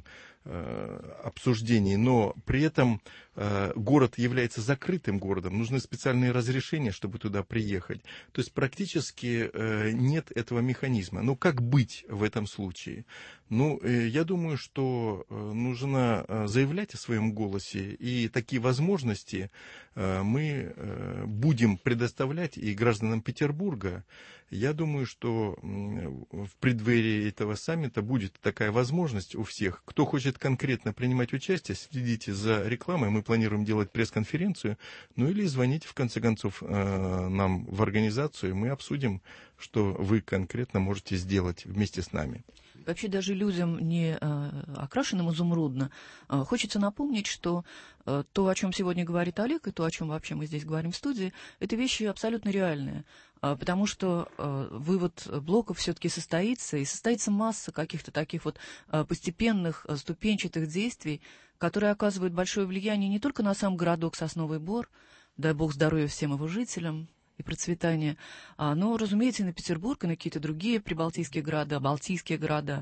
обсуждении, но при этом э, город является закрытым городом, нужны специальные разрешения, чтобы туда приехать. То есть практически э, нет этого механизма. Но как быть в этом случае? Ну, э, я думаю, что э, нужно э, заявлять о своем голосе, и такие возможности э, мы э, будем предоставлять и гражданам Петербурга. Я думаю, что э, в преддверии этого саммита будет такая возможность у всех. Кто хочет конкретно принимать участие, следите за рекламой. Мы планируем делать пресс-конференцию, ну или звоните, в конце концов, нам в организацию, и мы обсудим, что вы конкретно можете сделать вместе с нами. Вообще даже людям, не окрашенным изумрудно, хочется напомнить, что то, о чем сегодня говорит Олег, и то, о чем вообще мы здесь говорим в студии, это вещи абсолютно реальные. Потому что вывод блоков все-таки состоится, и состоится масса каких-то таких вот постепенных, ступенчатых действий, которые оказывают большое влияние не только на сам городок Сосновый Бор, дай бог здоровья всем его жителям и процветания, но, разумеется, и на Петербург, и на какие-то другие прибалтийские города, балтийские города.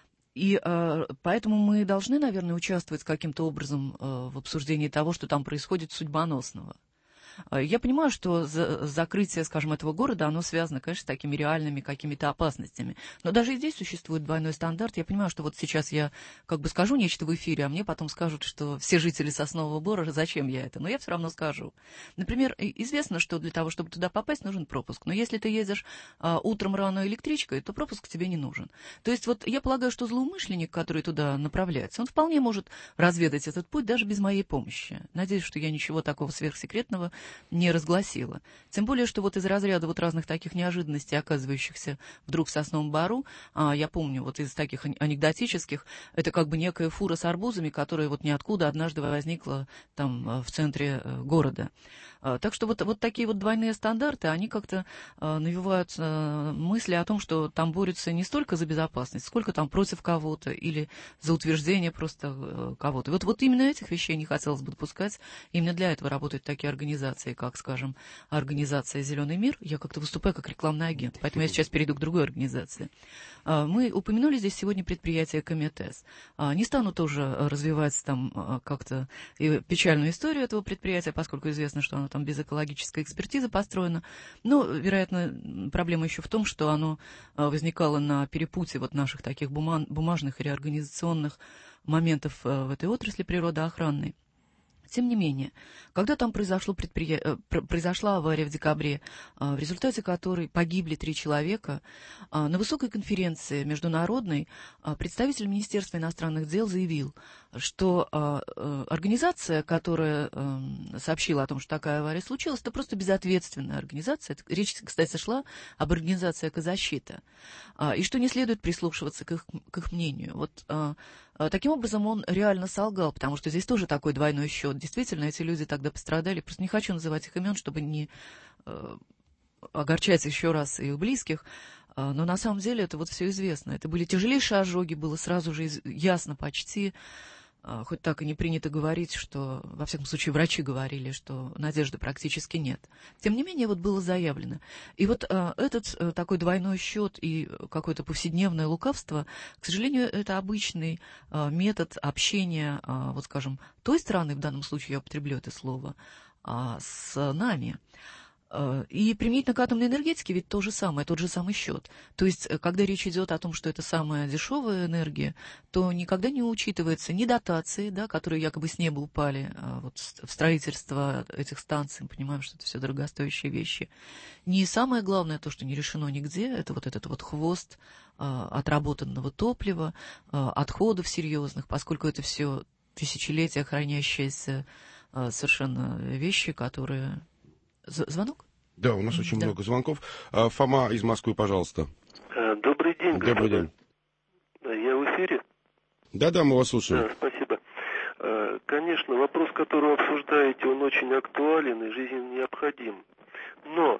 И э, поэтому мы должны, наверное, участвовать каким-то образом э, в обсуждении того, что там происходит судьбоносного. Я понимаю, что за, закрытие, скажем, этого города, оно связано, конечно, с такими реальными какими-то опасностями. Но даже и здесь существует двойной стандарт. Я понимаю, что вот сейчас я как бы скажу нечто в эфире, а мне потом скажут, что все жители Соснового Бора, зачем я это? Но я все равно скажу. Например, известно, что для того, чтобы туда попасть, нужен пропуск. Но если ты едешь а, утром рано электричкой, то пропуск тебе не нужен. То есть вот я полагаю, что злоумышленник, который туда направляется, он вполне может разведать этот путь даже без моей помощи. Надеюсь, что я ничего такого сверхсекретного не разгласила. Тем более, что вот из разряда вот разных таких неожиданностей, оказывающихся вдруг в Сосновом Бору, а, я помню, вот из таких анекдотических, это как бы некая фура с арбузами, которая вот ниоткуда однажды возникла там в центре города. Так что вот, вот такие вот двойные стандарты, они как-то э, навевают э, мысли о том, что там борются не столько за безопасность, сколько там против кого-то или за утверждение просто э, кого-то. Вот, вот именно этих вещей не хотелось бы допускать. Именно для этого работают такие организации, как, скажем, организация «Зеленый мир». Я как-то выступаю как рекламный агент, поэтому я сейчас перейду к другой организации. Э, мы упомянули здесь сегодня предприятие Комитес. Э, не стану тоже развивать там э, как-то печальную историю этого предприятия, поскольку известно, что оно там без экологической экспертизы построено. Но, вероятно, проблема еще в том, что оно возникало на перепутье вот наших таких бумажных и реорганизационных моментов в этой отрасли природоохранной. Тем не менее, когда там произошло предприя... произошла авария в декабре, в результате которой погибли три человека, на высокой конференции международной представитель Министерства иностранных дел заявил, что организация, которая сообщила о том, что такая авария случилась, это просто безответственная организация. Речь, кстати, шла об организации «Экозащита», и что не следует прислушиваться к их, к их мнению. Вот таким образом он реально солгал, потому что здесь тоже такой двойной счет. Действительно, эти люди тогда пострадали. Просто не хочу называть их имен, чтобы не э, огорчать еще раз и у близких. Э, но на самом деле это вот все известно. Это были тяжелейшие ожоги, было сразу же из, ясно почти. Хоть так и не принято говорить, что, во всяком случае, врачи говорили, что надежды практически нет. Тем не менее, вот было заявлено. И вот а, этот а, такой двойной счет и какое-то повседневное лукавство, к сожалению, это обычный а, метод общения, а, вот скажем, той стороны, в данном случае я употреблю это слово, а, с нами. И применительно к атомной энергетике ведь то же самое, тот же самый счет. То есть, когда речь идет о том, что это самая дешевая энергия, то никогда не учитывается ни дотации, да, которые якобы с неба упали вот, в строительство этих станций, мы понимаем, что это все дорогостоящие вещи. Ни самое главное, то, что не решено нигде, это вот этот вот хвост а, отработанного топлива, а, отходов серьезных, поскольку это все тысячелетия хранящиеся а, совершенно вещи, которые... Звонок? Да, у нас очень да. много звонков. Фома из Москвы, пожалуйста. Добрый день, господа. Добрый день. Я в эфире? Да-да, мы вас слушаем. Да, спасибо. Конечно, вопрос, который вы обсуждаете, он очень актуален и жизненно необходим. Но,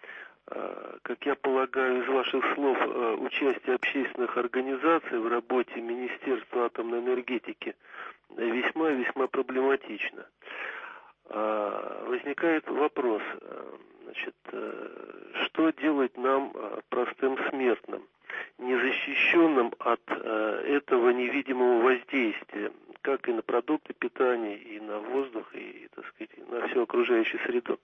как я полагаю из ваших слов, участие общественных организаций в работе Министерства атомной энергетики весьма-весьма проблематично. Возникает вопрос, значит, что делать нам, простым смертным, незащищенным от этого невидимого воздействия, как и на продукты питания, и на воздух, и, так сказать, на всю окружающую среду.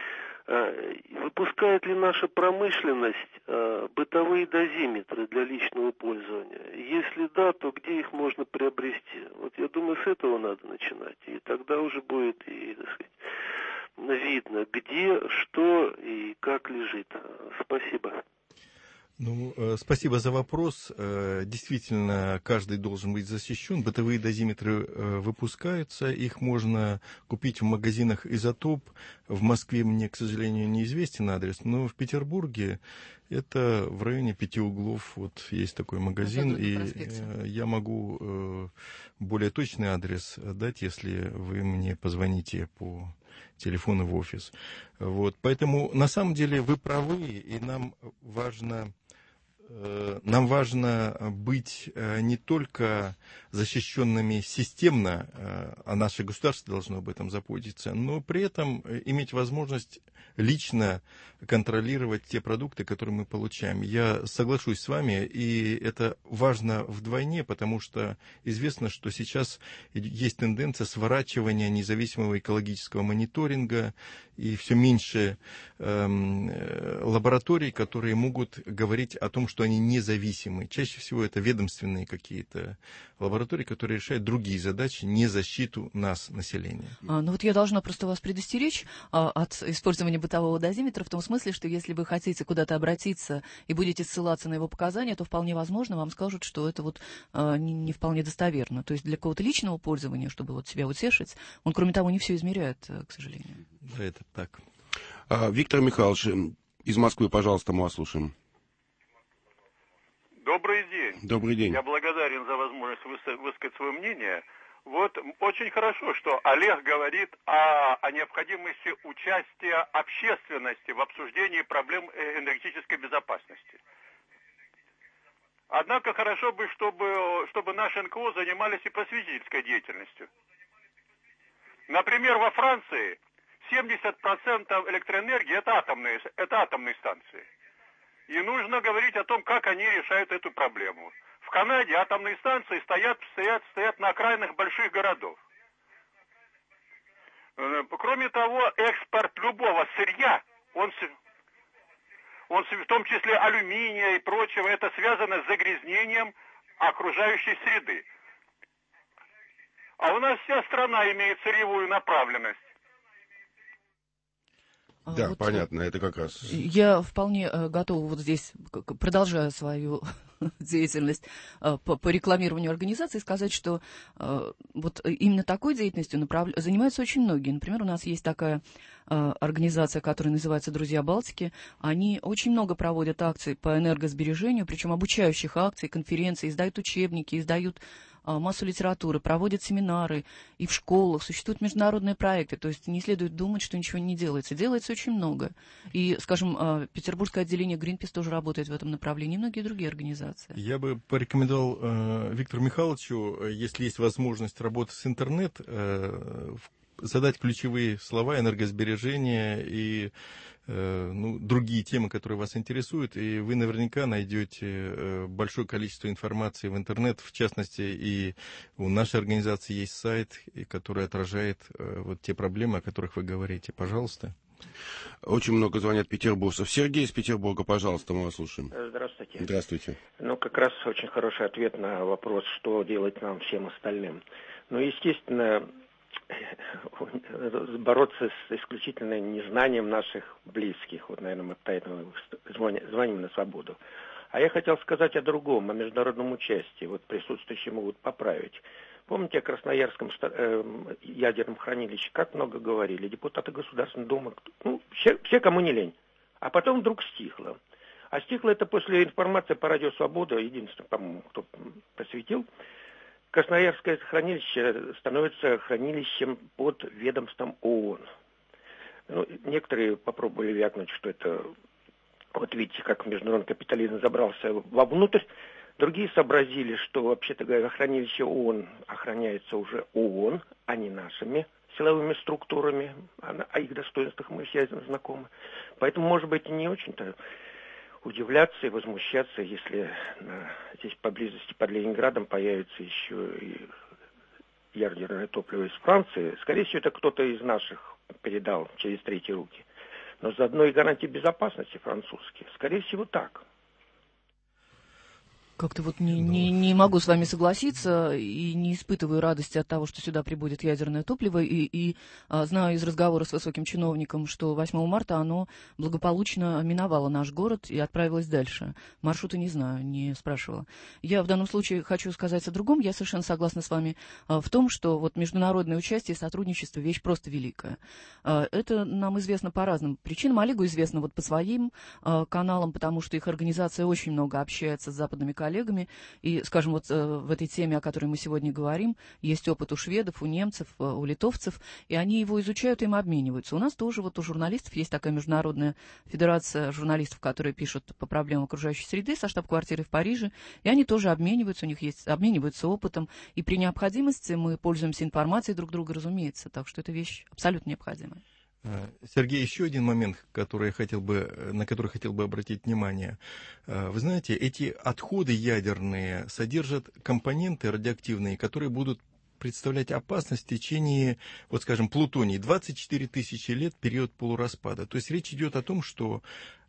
Выпускает ли наша промышленность бытовые дозиметры для личного пользования? Если да, то где их можно приобрести? Вот я думаю, с этого надо начинать. И тогда уже будет, и, так сказать, видно, где, что и как лежит. Спасибо. Ну, спасибо за вопрос. Действительно, каждый должен быть защищен. Бытовые дозиметры выпускаются, их можно купить в магазинах «Изотоп». В Москве мне, к сожалению, неизвестен адрес, но в Петербурге это в районе Пяти углов. Вот есть такой магазин, и я могу более точный адрес дать, если вы мне позвоните по телефону в офис. Вот. Поэтому, на самом деле, вы правы, и нам важно... Нам важно быть не только защищенными системно, а наше государство должно об этом заботиться, но при этом иметь возможность лично контролировать те продукты, которые мы получаем. Я соглашусь с вами, и это важно вдвойне, потому что известно, что сейчас есть тенденция сворачивания независимого экологического мониторинга, и все меньше эм, лабораторий, которые могут говорить о том, что что они независимы. Чаще всего это ведомственные какие-то лаборатории, которые решают другие задачи, не защиту нас, населения. А, ну вот я должна просто вас предостеречь а, от использования бытового дозиметра в том смысле, что если вы хотите куда-то обратиться и будете ссылаться на его показания, то вполне возможно вам скажут, что это вот а, не, не вполне достоверно. То есть для какого-то личного пользования, чтобы вот себя утешить, он, кроме того, не все измеряет, к сожалению. Да, это так. А, Виктор Михайлович, из Москвы, пожалуйста, мы вас слушаем. Добрый день. Добрый день. Я благодарен за возможность высказать свое мнение. Вот очень хорошо, что Олег говорит о, о необходимости участия общественности в обсуждении проблем энергетической безопасности. Однако хорошо бы, чтобы, чтобы наши эн ка о занимались и просветительской деятельностью. Например, во Франции семьдесят процентов электроэнергии это атомные, это атомные станции. И нужно говорить о том, как они решают эту проблему. В Канаде атомные станции стоят, стоят, стоят на окраинах больших городов. Кроме того, экспорт любого сырья, он, он в том числе алюминия и прочего, это связано с загрязнением окружающей среды. А у нас вся страна имеет сырьевую направленность. Да, вот понятно, это как раз... Я вполне э, готова вот здесь, продолжая свою деятельность э, по, по рекламированию организации, сказать, что э, вот именно такой деятельностью направ... занимаются очень многие. Например, у нас есть такая э, организация, которая называется «Друзья Балтики». Они очень много проводят акций по энергосбережению, причем обучающих акций, конференций, издают учебники, издают массу литературы, проводят семинары и в школах, существуют международные проекты, то есть не следует думать, что ничего не делается. Делается очень много. И, скажем, петербургское отделение Greenpeace тоже работает в этом направлении, и многие другие организации. Я бы порекомендовал э, Виктору Михайловичу, если есть возможность работать с интернет, э, задать ключевые слова энергосбережения и ну, другие темы, которые вас интересуют, и вы наверняка найдете большое количество информации в интернет, в частности, и у нашей организации есть сайт, который отражает вот те проблемы, о которых вы говорите. Пожалуйста. Очень много звонят петербуржцев. Сергей из Петербурга, пожалуйста, мы вас слушаем. Здравствуйте. Здравствуйте. Ну, как раз очень хороший ответ на вопрос, что делать нам всем остальным. Ну, естественно, бороться с исключительно незнанием наших близких. Вот, наверное, мы поэтому звоним на свободу. А я хотел сказать о другом, о международном участии. Вот присутствующие могут поправить. Помните о Красноярском э, ядерном хранилище? Как много говорили. Депутаты Государственного Дума, ну, все, все, кому не лень. А потом вдруг стихло. А стихло это после информации по Радио Свобода, единственное, по-моему, кто просветил. Красноярское хранилище становится хранилищем под ведомством ООН. Ну, некоторые попробовали вякнуть, что это, вот видите, как международный капитализм забрался вовнутрь. Другие сообразили, что, вообще-то говоря, хранилище ООН охраняется уже ООН, а не нашими силовыми структурами. О их достоинствах мы все знакомы. Поэтому, может быть, не очень-то удивляться и возмущаться, если на, здесь поблизости под Ленинградом появится еще и ядерное топливо из Франции. Скорее всего, это кто-то из наших передал через третьи руки. Но заодно и гарантии безопасности французские. Скорее всего, так. Как-то вот не, не, не могу с вами согласиться и не испытываю радости от того, что сюда прибудет ядерное топливо. И, и а, знаю из разговора с высоким чиновником, что восьмого марта оно благополучно миновало наш город и отправилось дальше. Маршрута не знаю, не спрашивала. Я в данном случае хочу сказать о другом. Я совершенно согласна с вами а, в том, что вот международное участие и сотрудничество — вещь просто великая. А, это нам известно по разным причинам. Олегу известно вот по своим а, каналам, потому что их организация очень много общается с западными коллегами. коллегами. И, скажем, вот э, в этой теме, о которой мы сегодня говорим, есть опыт у шведов, у немцев, э, у литовцев, и они его изучают, им обмениваются. У нас тоже вот у журналистов есть такая международная федерация журналистов, которые пишут по проблемам окружающей среды со штаб-квартиры в Париже, и они тоже обмениваются, у них есть, обмениваются опытом, и при необходимости мы пользуемся информацией друг друга, разумеется, так что это вещь абсолютно необходимая. Сергей, еще один момент, который я хотел бы, на который хотел бы обратить внимание. Вы знаете, эти отходы ядерные содержат компоненты радиоактивные, которые будут представлять опасность в течение, вот скажем, плутоний, двадцать четыре тысячи лет, период полураспада. То есть речь идет о том, что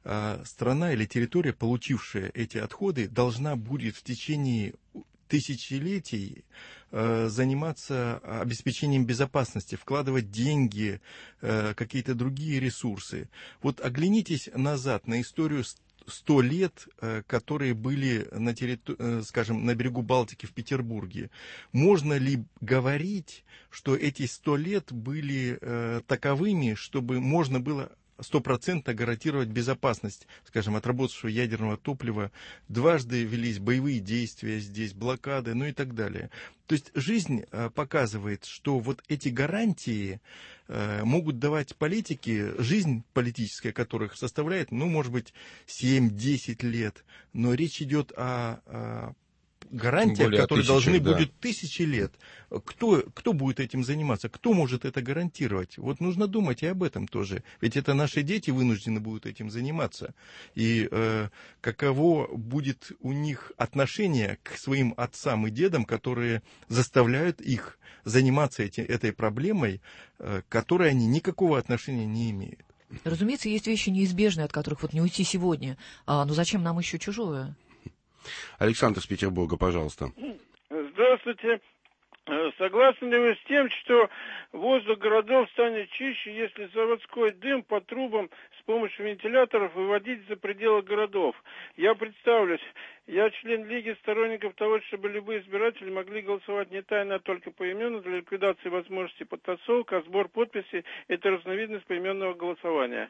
страна или территория, получившая эти отходы, должна будет в течение тысячелетий заниматься обеспечением безопасности, вкладывать деньги, какие-то другие ресурсы. Вот оглянитесь назад на историю сто лет, которые были на территории, скажем, на берегу Балтики в Петербурге. Можно ли говорить, что эти сто лет были таковыми, чтобы можно было стопроцентно гарантировать безопасность, скажем, отработавшего ядерного топлива? Дважды велись боевые действия здесь, блокады, ну и так далее. То есть жизнь показывает, что вот эти гарантии могут давать политики, жизнь политическая которых составляет, ну, может быть, семь-десять лет, но речь идет о, о гарантиях, которые тысячах, должны да. будут тысячи лет. Кто, кто будет этим заниматься? Кто может это гарантировать? Вот нужно думать и об этом тоже. Ведь это наши дети вынуждены будут этим заниматься. И э, каково будет у них отношение к своим отцам и дедам, которые заставляют их заниматься эти, этой проблемой, э, к которой они никакого отношения не имеют. Разумеется, есть вещи неизбежные, от которых вот не уйти сегодня. А, но зачем нам еще чужое? Александр из Петербурга, пожалуйста. Здравствуйте. Согласны ли вы с тем, что воздух городов станет чище, если заводской дым по трубам с помощью вентиляторов выводить за пределы городов? Я представлюсь, я член Лиги сторонников того, чтобы любые избиратели могли голосовать не тайно, а только поименно для ликвидации возможности подтасовок, а сбор подписей – это разновидность поименного голосования.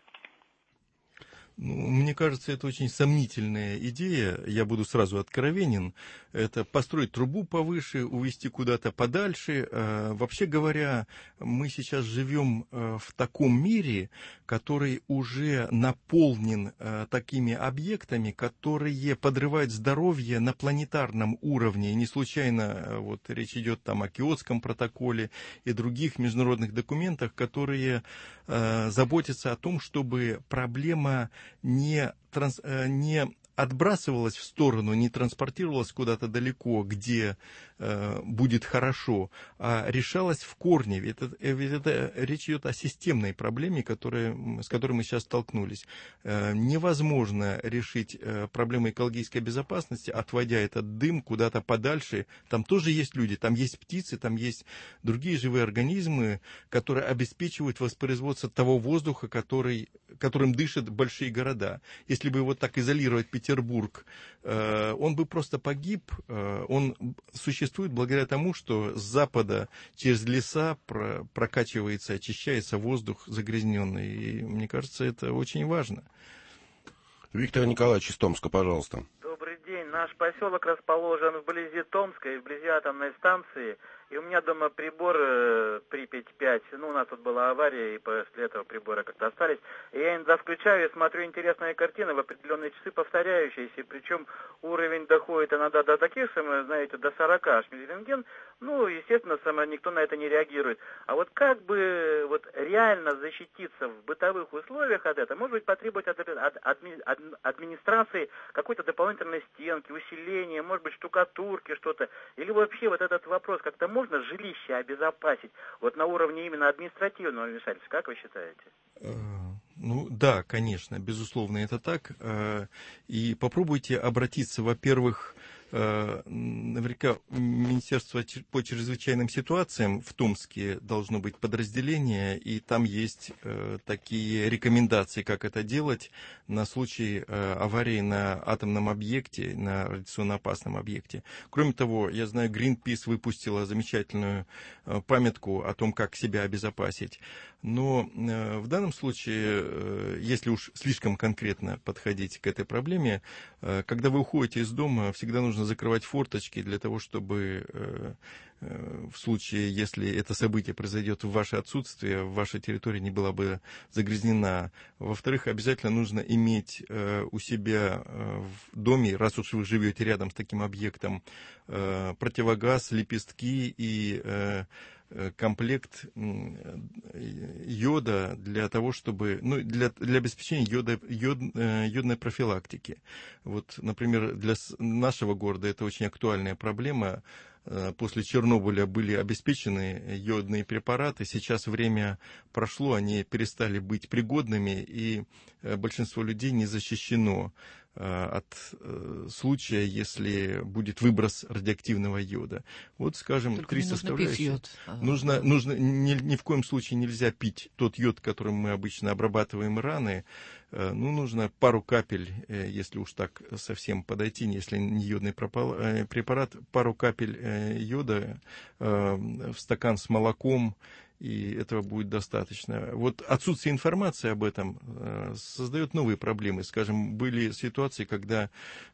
Ну, мне кажется, это очень сомнительная идея, я буду сразу откровенен. Это построить трубу повыше, увести куда-то подальше. Э, вообще говоря, мы сейчас живем э, в таком мире, который уже наполнен э, такими объектами, которые подрывают здоровье на планетарном уровне. И не случайно э, вот, речь идет там о Киотском протоколе и других международных документах, которые э, заботятся о том, чтобы проблема не, транс, не отбрасывалась в сторону, не транспортировалась куда-то далеко, где э, будет хорошо, а решалась в корне. Ведь это, ведь это речь идет о системной проблеме, которая, с которой мы сейчас столкнулись. Э, невозможно решить э, проблему экологической безопасности, отводя этот дым куда-то подальше. Там тоже есть люди, там есть птицы, там есть другие живые организмы, которые обеспечивают воспроизводство того воздуха, который, которым дышат большие города. Если бы его так изолировать Петербург, Петербург, он бы просто погиб. Он существует благодаря тому, что с запада через леса прокачивается, очищается воздух загрязненный. И мне кажется, это очень важно. Виктор Николаевич из Томска, пожалуйста. Добрый день. Наш поселок расположен вблизи Томска и вблизи атомной станции. И у меня дома прибор э, Припять пять. Ну, у нас тут была авария, и после этого приборы как-то остались. И я иногда включаю и смотрю интересные картины в определенные часы повторяющиеся. Причем уровень доходит иногда до таких, знаете, до сорока шмель-рентген. Ну, естественно, само, никто на это не реагирует. А вот как бы вот реально защититься в бытовых условиях от этого? Может быть, потребовать от, от, от, от администрации какой-то дополнительной стенки, усиления, может быть, штукатурки, что-то. Или вообще вот этот вопрос как-то можно жилище обезопасить вот на уровне именно административного вмешательства, как вы считаете? Ну да, конечно, безусловно, это так. И попробуйте обратиться, во-первых, наверняка Министерство по чрезвычайным ситуациям в Томске должно быть подразделение, и там есть э, такие рекомендации, как это делать на случай э, аварии на атомном объекте, на радиационно опасном объекте. Кроме того, я знаю, Greenpeace выпустила замечательную э, памятку о том, как себя обезопасить. Но э, в данном случае, э, если уж слишком конкретно подходить к этой проблеме, э, когда вы уходите из дома, всегда нужно закрывать форточки для того, чтобы э, э, в случае, если это событие произойдет в ваше отсутствие, ваша территория не была бы загрязнена. Во-вторых, обязательно нужно иметь э, у себя э, в доме, раз уж вы живете рядом с таким объектом, э, противогаз, лепестки и э, комплект йода для того, чтобы, ну, для, для обеспечения йода, йод, йодной профилактики. Вот, например, для нашего города это очень актуальная проблема. после Чернобыля были обеспечены йодные препараты. Сейчас время прошло, они перестали быть пригодными, и большинство людей не защищено от случая, если будет выброс радиоактивного йода. Вот, скажем, Только три не нужно составляющих. пить йод. Нужно, нужно, ни, ни в коем случае нельзя пить тот йод, которым мы обычно обрабатываем раны. Ну, нужно пару капель, если уж так совсем подойти, если не йодный препарат, пару капель йода в стакан с молоком, и этого будет достаточно. Вот отсутствие информации об этом э, создает новые проблемы. Скажем, были ситуации, когда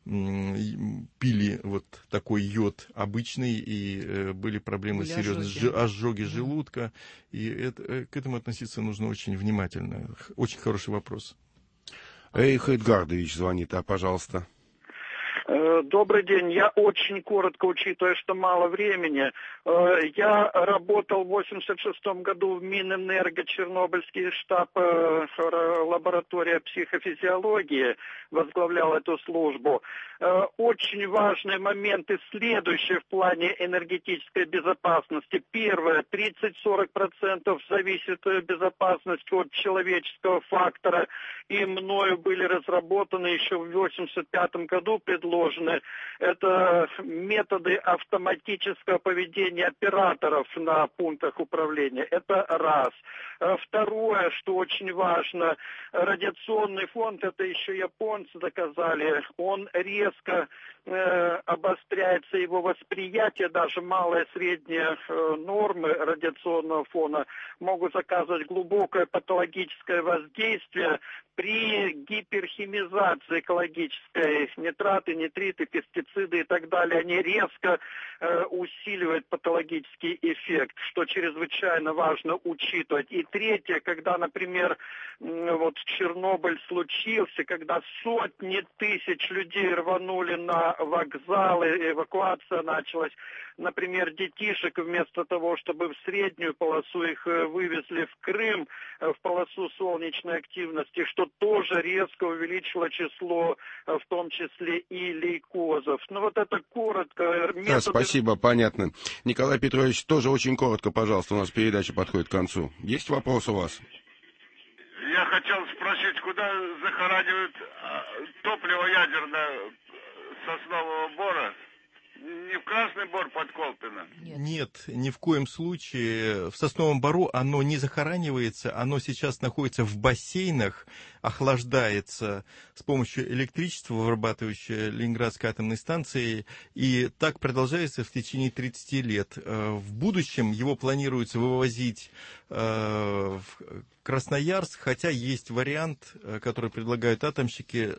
м, пили вот такой йод обычный, и э, были проблемы были серьезные, ожоги, ожоги желудка, и это, к этому относиться нужно очень внимательно. Очень хороший вопрос. Эйх Эдгардович звонит, а, пожалуйста. Добрый день. Я очень коротко, учитывая, что мало времени. Я работал в восемьдесят шестом году в Минэнерго, Чернобыльский штаб, лаборатория психофизиологии, возглавлял эту службу. Очень важные моменты следующие в плане энергетической безопасности. Первое, тридцать-сорок процентов зависит безопасность от человеческого фактора, и мною были разработаны еще в восемьдесят пятом году, предложены. Это методы автоматического поведения операторов на пунктах управления. Это раз. Второе, что очень важно, радиационный фонд, это еще японцы доказали, он резко э, обостряется, его восприятие, даже малые средние э, нормы радиационного фона могут оказывать глубокое патологическое воздействие при гиперхимизации экологической. Нитраты, нитриты, пестициды и так далее, они резко э, усиливают патологический эффект, что чрезвычайно важно учитывать. И третье, когда, например, вот Чернобыль случился, когда сотни тысяч людей рванули на вокзалы, эвакуация началась, например, детишек, вместо того, чтобы в среднюю полосу их вывезли в Крым, в полосу солнечной активности, что тоже резко увеличило число, в том числе и лейкозов. Ну вот это коротко. Методы... Да, спасибо, понятно. Николай Петрович, тоже очень коротко, пожалуйста, у нас передача подходит к концу. Есть вопрос у вас? Я хотел спросить, куда захоранивают топливо ядерное соснового бора? Не в Красный Бор под Колпино? Нет. Нет, ни в коем случае. В Сосновом Бору оно не захоранивается, оно сейчас находится в бассейнах, охлаждается с помощью электричества, вырабатывающего Ленинградской атомной станцией, и так продолжается в течение тридцати лет. В будущем его планируется вывозить в Красноярск, хотя есть вариант, который предлагают атомщики,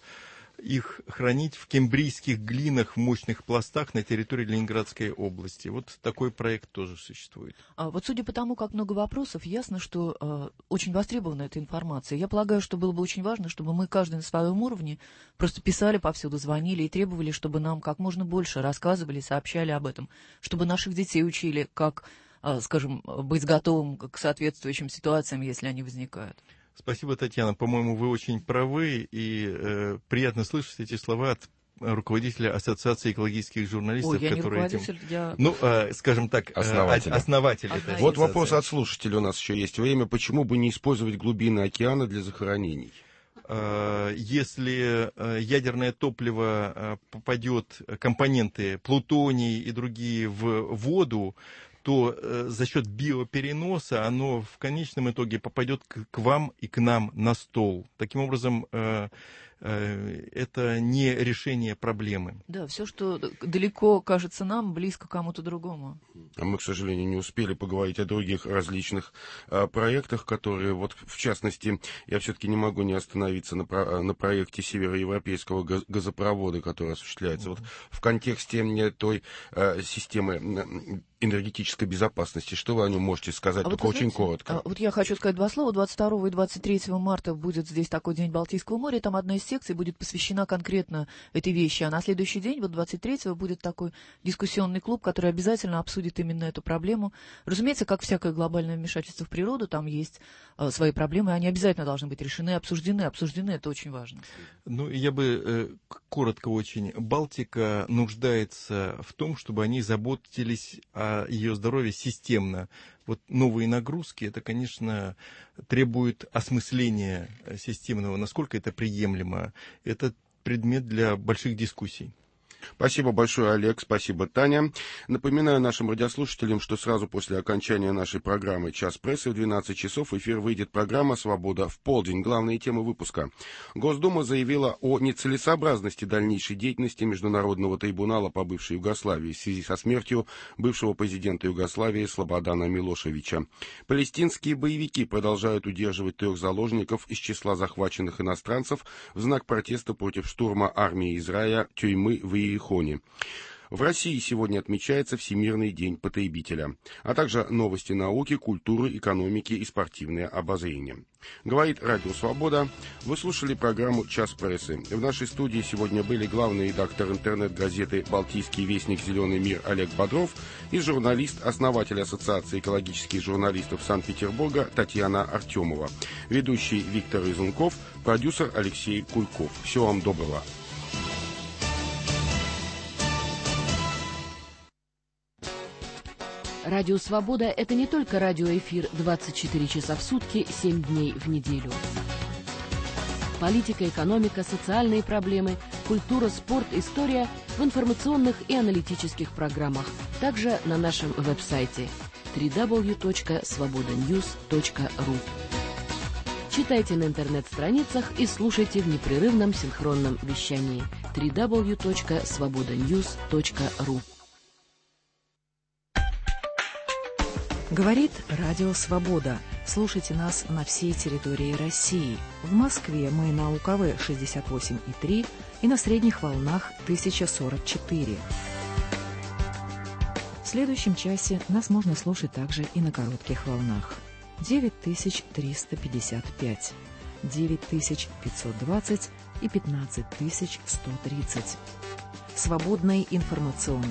их хранить в кембрийских глинах в мощных пластах на территории Ленинградской области. Вот такой проект тоже существует. А вот судя по тому, как много вопросов, ясно, что э, очень востребована эта информация. Я полагаю, что было бы очень важно, чтобы мы каждый на своем уровне просто писали повсюду, звонили и требовали, чтобы нам как можно больше рассказывали, сообщали об этом, чтобы наших детей учили, как, э, скажем, быть готовым к соответствующим ситуациям, если они возникают. Спасибо, Татьяна. По-моему, вы очень правы, и э, приятно слышать эти слова от руководителя Ассоциации экологических журналистов, Ой, я который не руководитель, этим... я... Ну, э, скажем так, основатель. Э, основатель этой Вот вопрос от слушателя, у нас еще есть время. Почему бы не использовать глубины океана для захоронений? Если ядерное топливо попадет, компоненты плутоний и другие, в воду, то э, за счет биопереноса оно в конечном итоге попадет к, к вам и к нам на стол. Таким образом, э, э, это не решение проблемы. Да, все, что далеко кажется нам, близко кому-то другому. А мы, к сожалению, не успели поговорить о других различных э, проектах, которые, вот в частности, я все-таки не могу не остановиться на, про, на проекте североевропейского газ, газопровода, который осуществляется. Mm-hmm. Вот в контексте той э, системы энергетической безопасности. Что вы о нем можете сказать, а только вот, очень знаете, коротко? Вот я хочу сказать два слова. двадцать второго и двадцать третьего марта будет здесь такой День Балтийского моря. Там одна из секций будет посвящена конкретно этой вещи. А на следующий день, вот двадцать третьего, будет такой дискуссионный клуб, который обязательно обсудит именно эту проблему. Разумеется, как всякое глобальное вмешательство в природу, там есть э, свои проблемы, они обязательно должны быть решены, обсуждены. Обсуждены — это очень важно. Ну, я бы э, коротко очень. Балтика нуждается в том, чтобы они заботились о ее здоровье системно. Вот новые нагрузки, это, конечно, требует осмысления системного, насколько это приемлемо. Это предмет для больших дискуссий. Спасибо большое, Олег, спасибо, Таня. Напоминаю нашим радиослушателям, что сразу после окончания нашей программы «Час прессы» в двенадцать часов в эфир выйдет программа «Свобода в полдень». Главные темы выпуска. Госдума заявила о нецелесообразности дальнейшей деятельности Международного трибунала по бывшей Югославии в связи со смертью бывшего президента Югославии Слободана Милошевича. Палестинские боевики продолжают удерживать трех заложников из числа захваченных иностранцев в знак протеста против штурма армии Израиля тюрьмы в Иерихоне. В России сегодня отмечается Всемирный день потребителя, а также новости науки, культуры, экономики и спортивное обозрение. Говорит Радио Свобода. Вы слушали программу «Час прессы». В нашей студии сегодня были главный редактор интернет-газеты «Балтийский вестник. Зеленый мир» Олег Бодров и журналист, основатель Ассоциации экологических журналистов Санкт-Петербурга Татьяна Артемова, ведущий Виктор Изунков, продюсер Алексей Кульков. Всего вам доброго. Радио «Свобода» — это не только радиоэфир двадцать четыре часа в сутки, семь дней в неделю. Политика, экономика, социальные проблемы, культура, спорт, история в информационных и аналитических программах. Также на нашем веб-сайте дабл ю дабл ю дабл ю точка свобода ньюс точка ру. Читайте на интернет-страницах и слушайте в непрерывном синхронном вещании дабл ю дабл ю дабл ю точка свобода ньюс точка ру. Говорит Радио Свобода. Слушайте нас на всей территории России. В Москве мы на УКВ шестьдесят восемь и три и на средних волнах тысяча сорок четыре. В следующем часе нас можно слушать также и на коротких волнах. девять тысяч триста пятьдесят пять, девять тысяч пятьсот двадцать и пятнадцать тысяч сто тридцать. Свободный информационный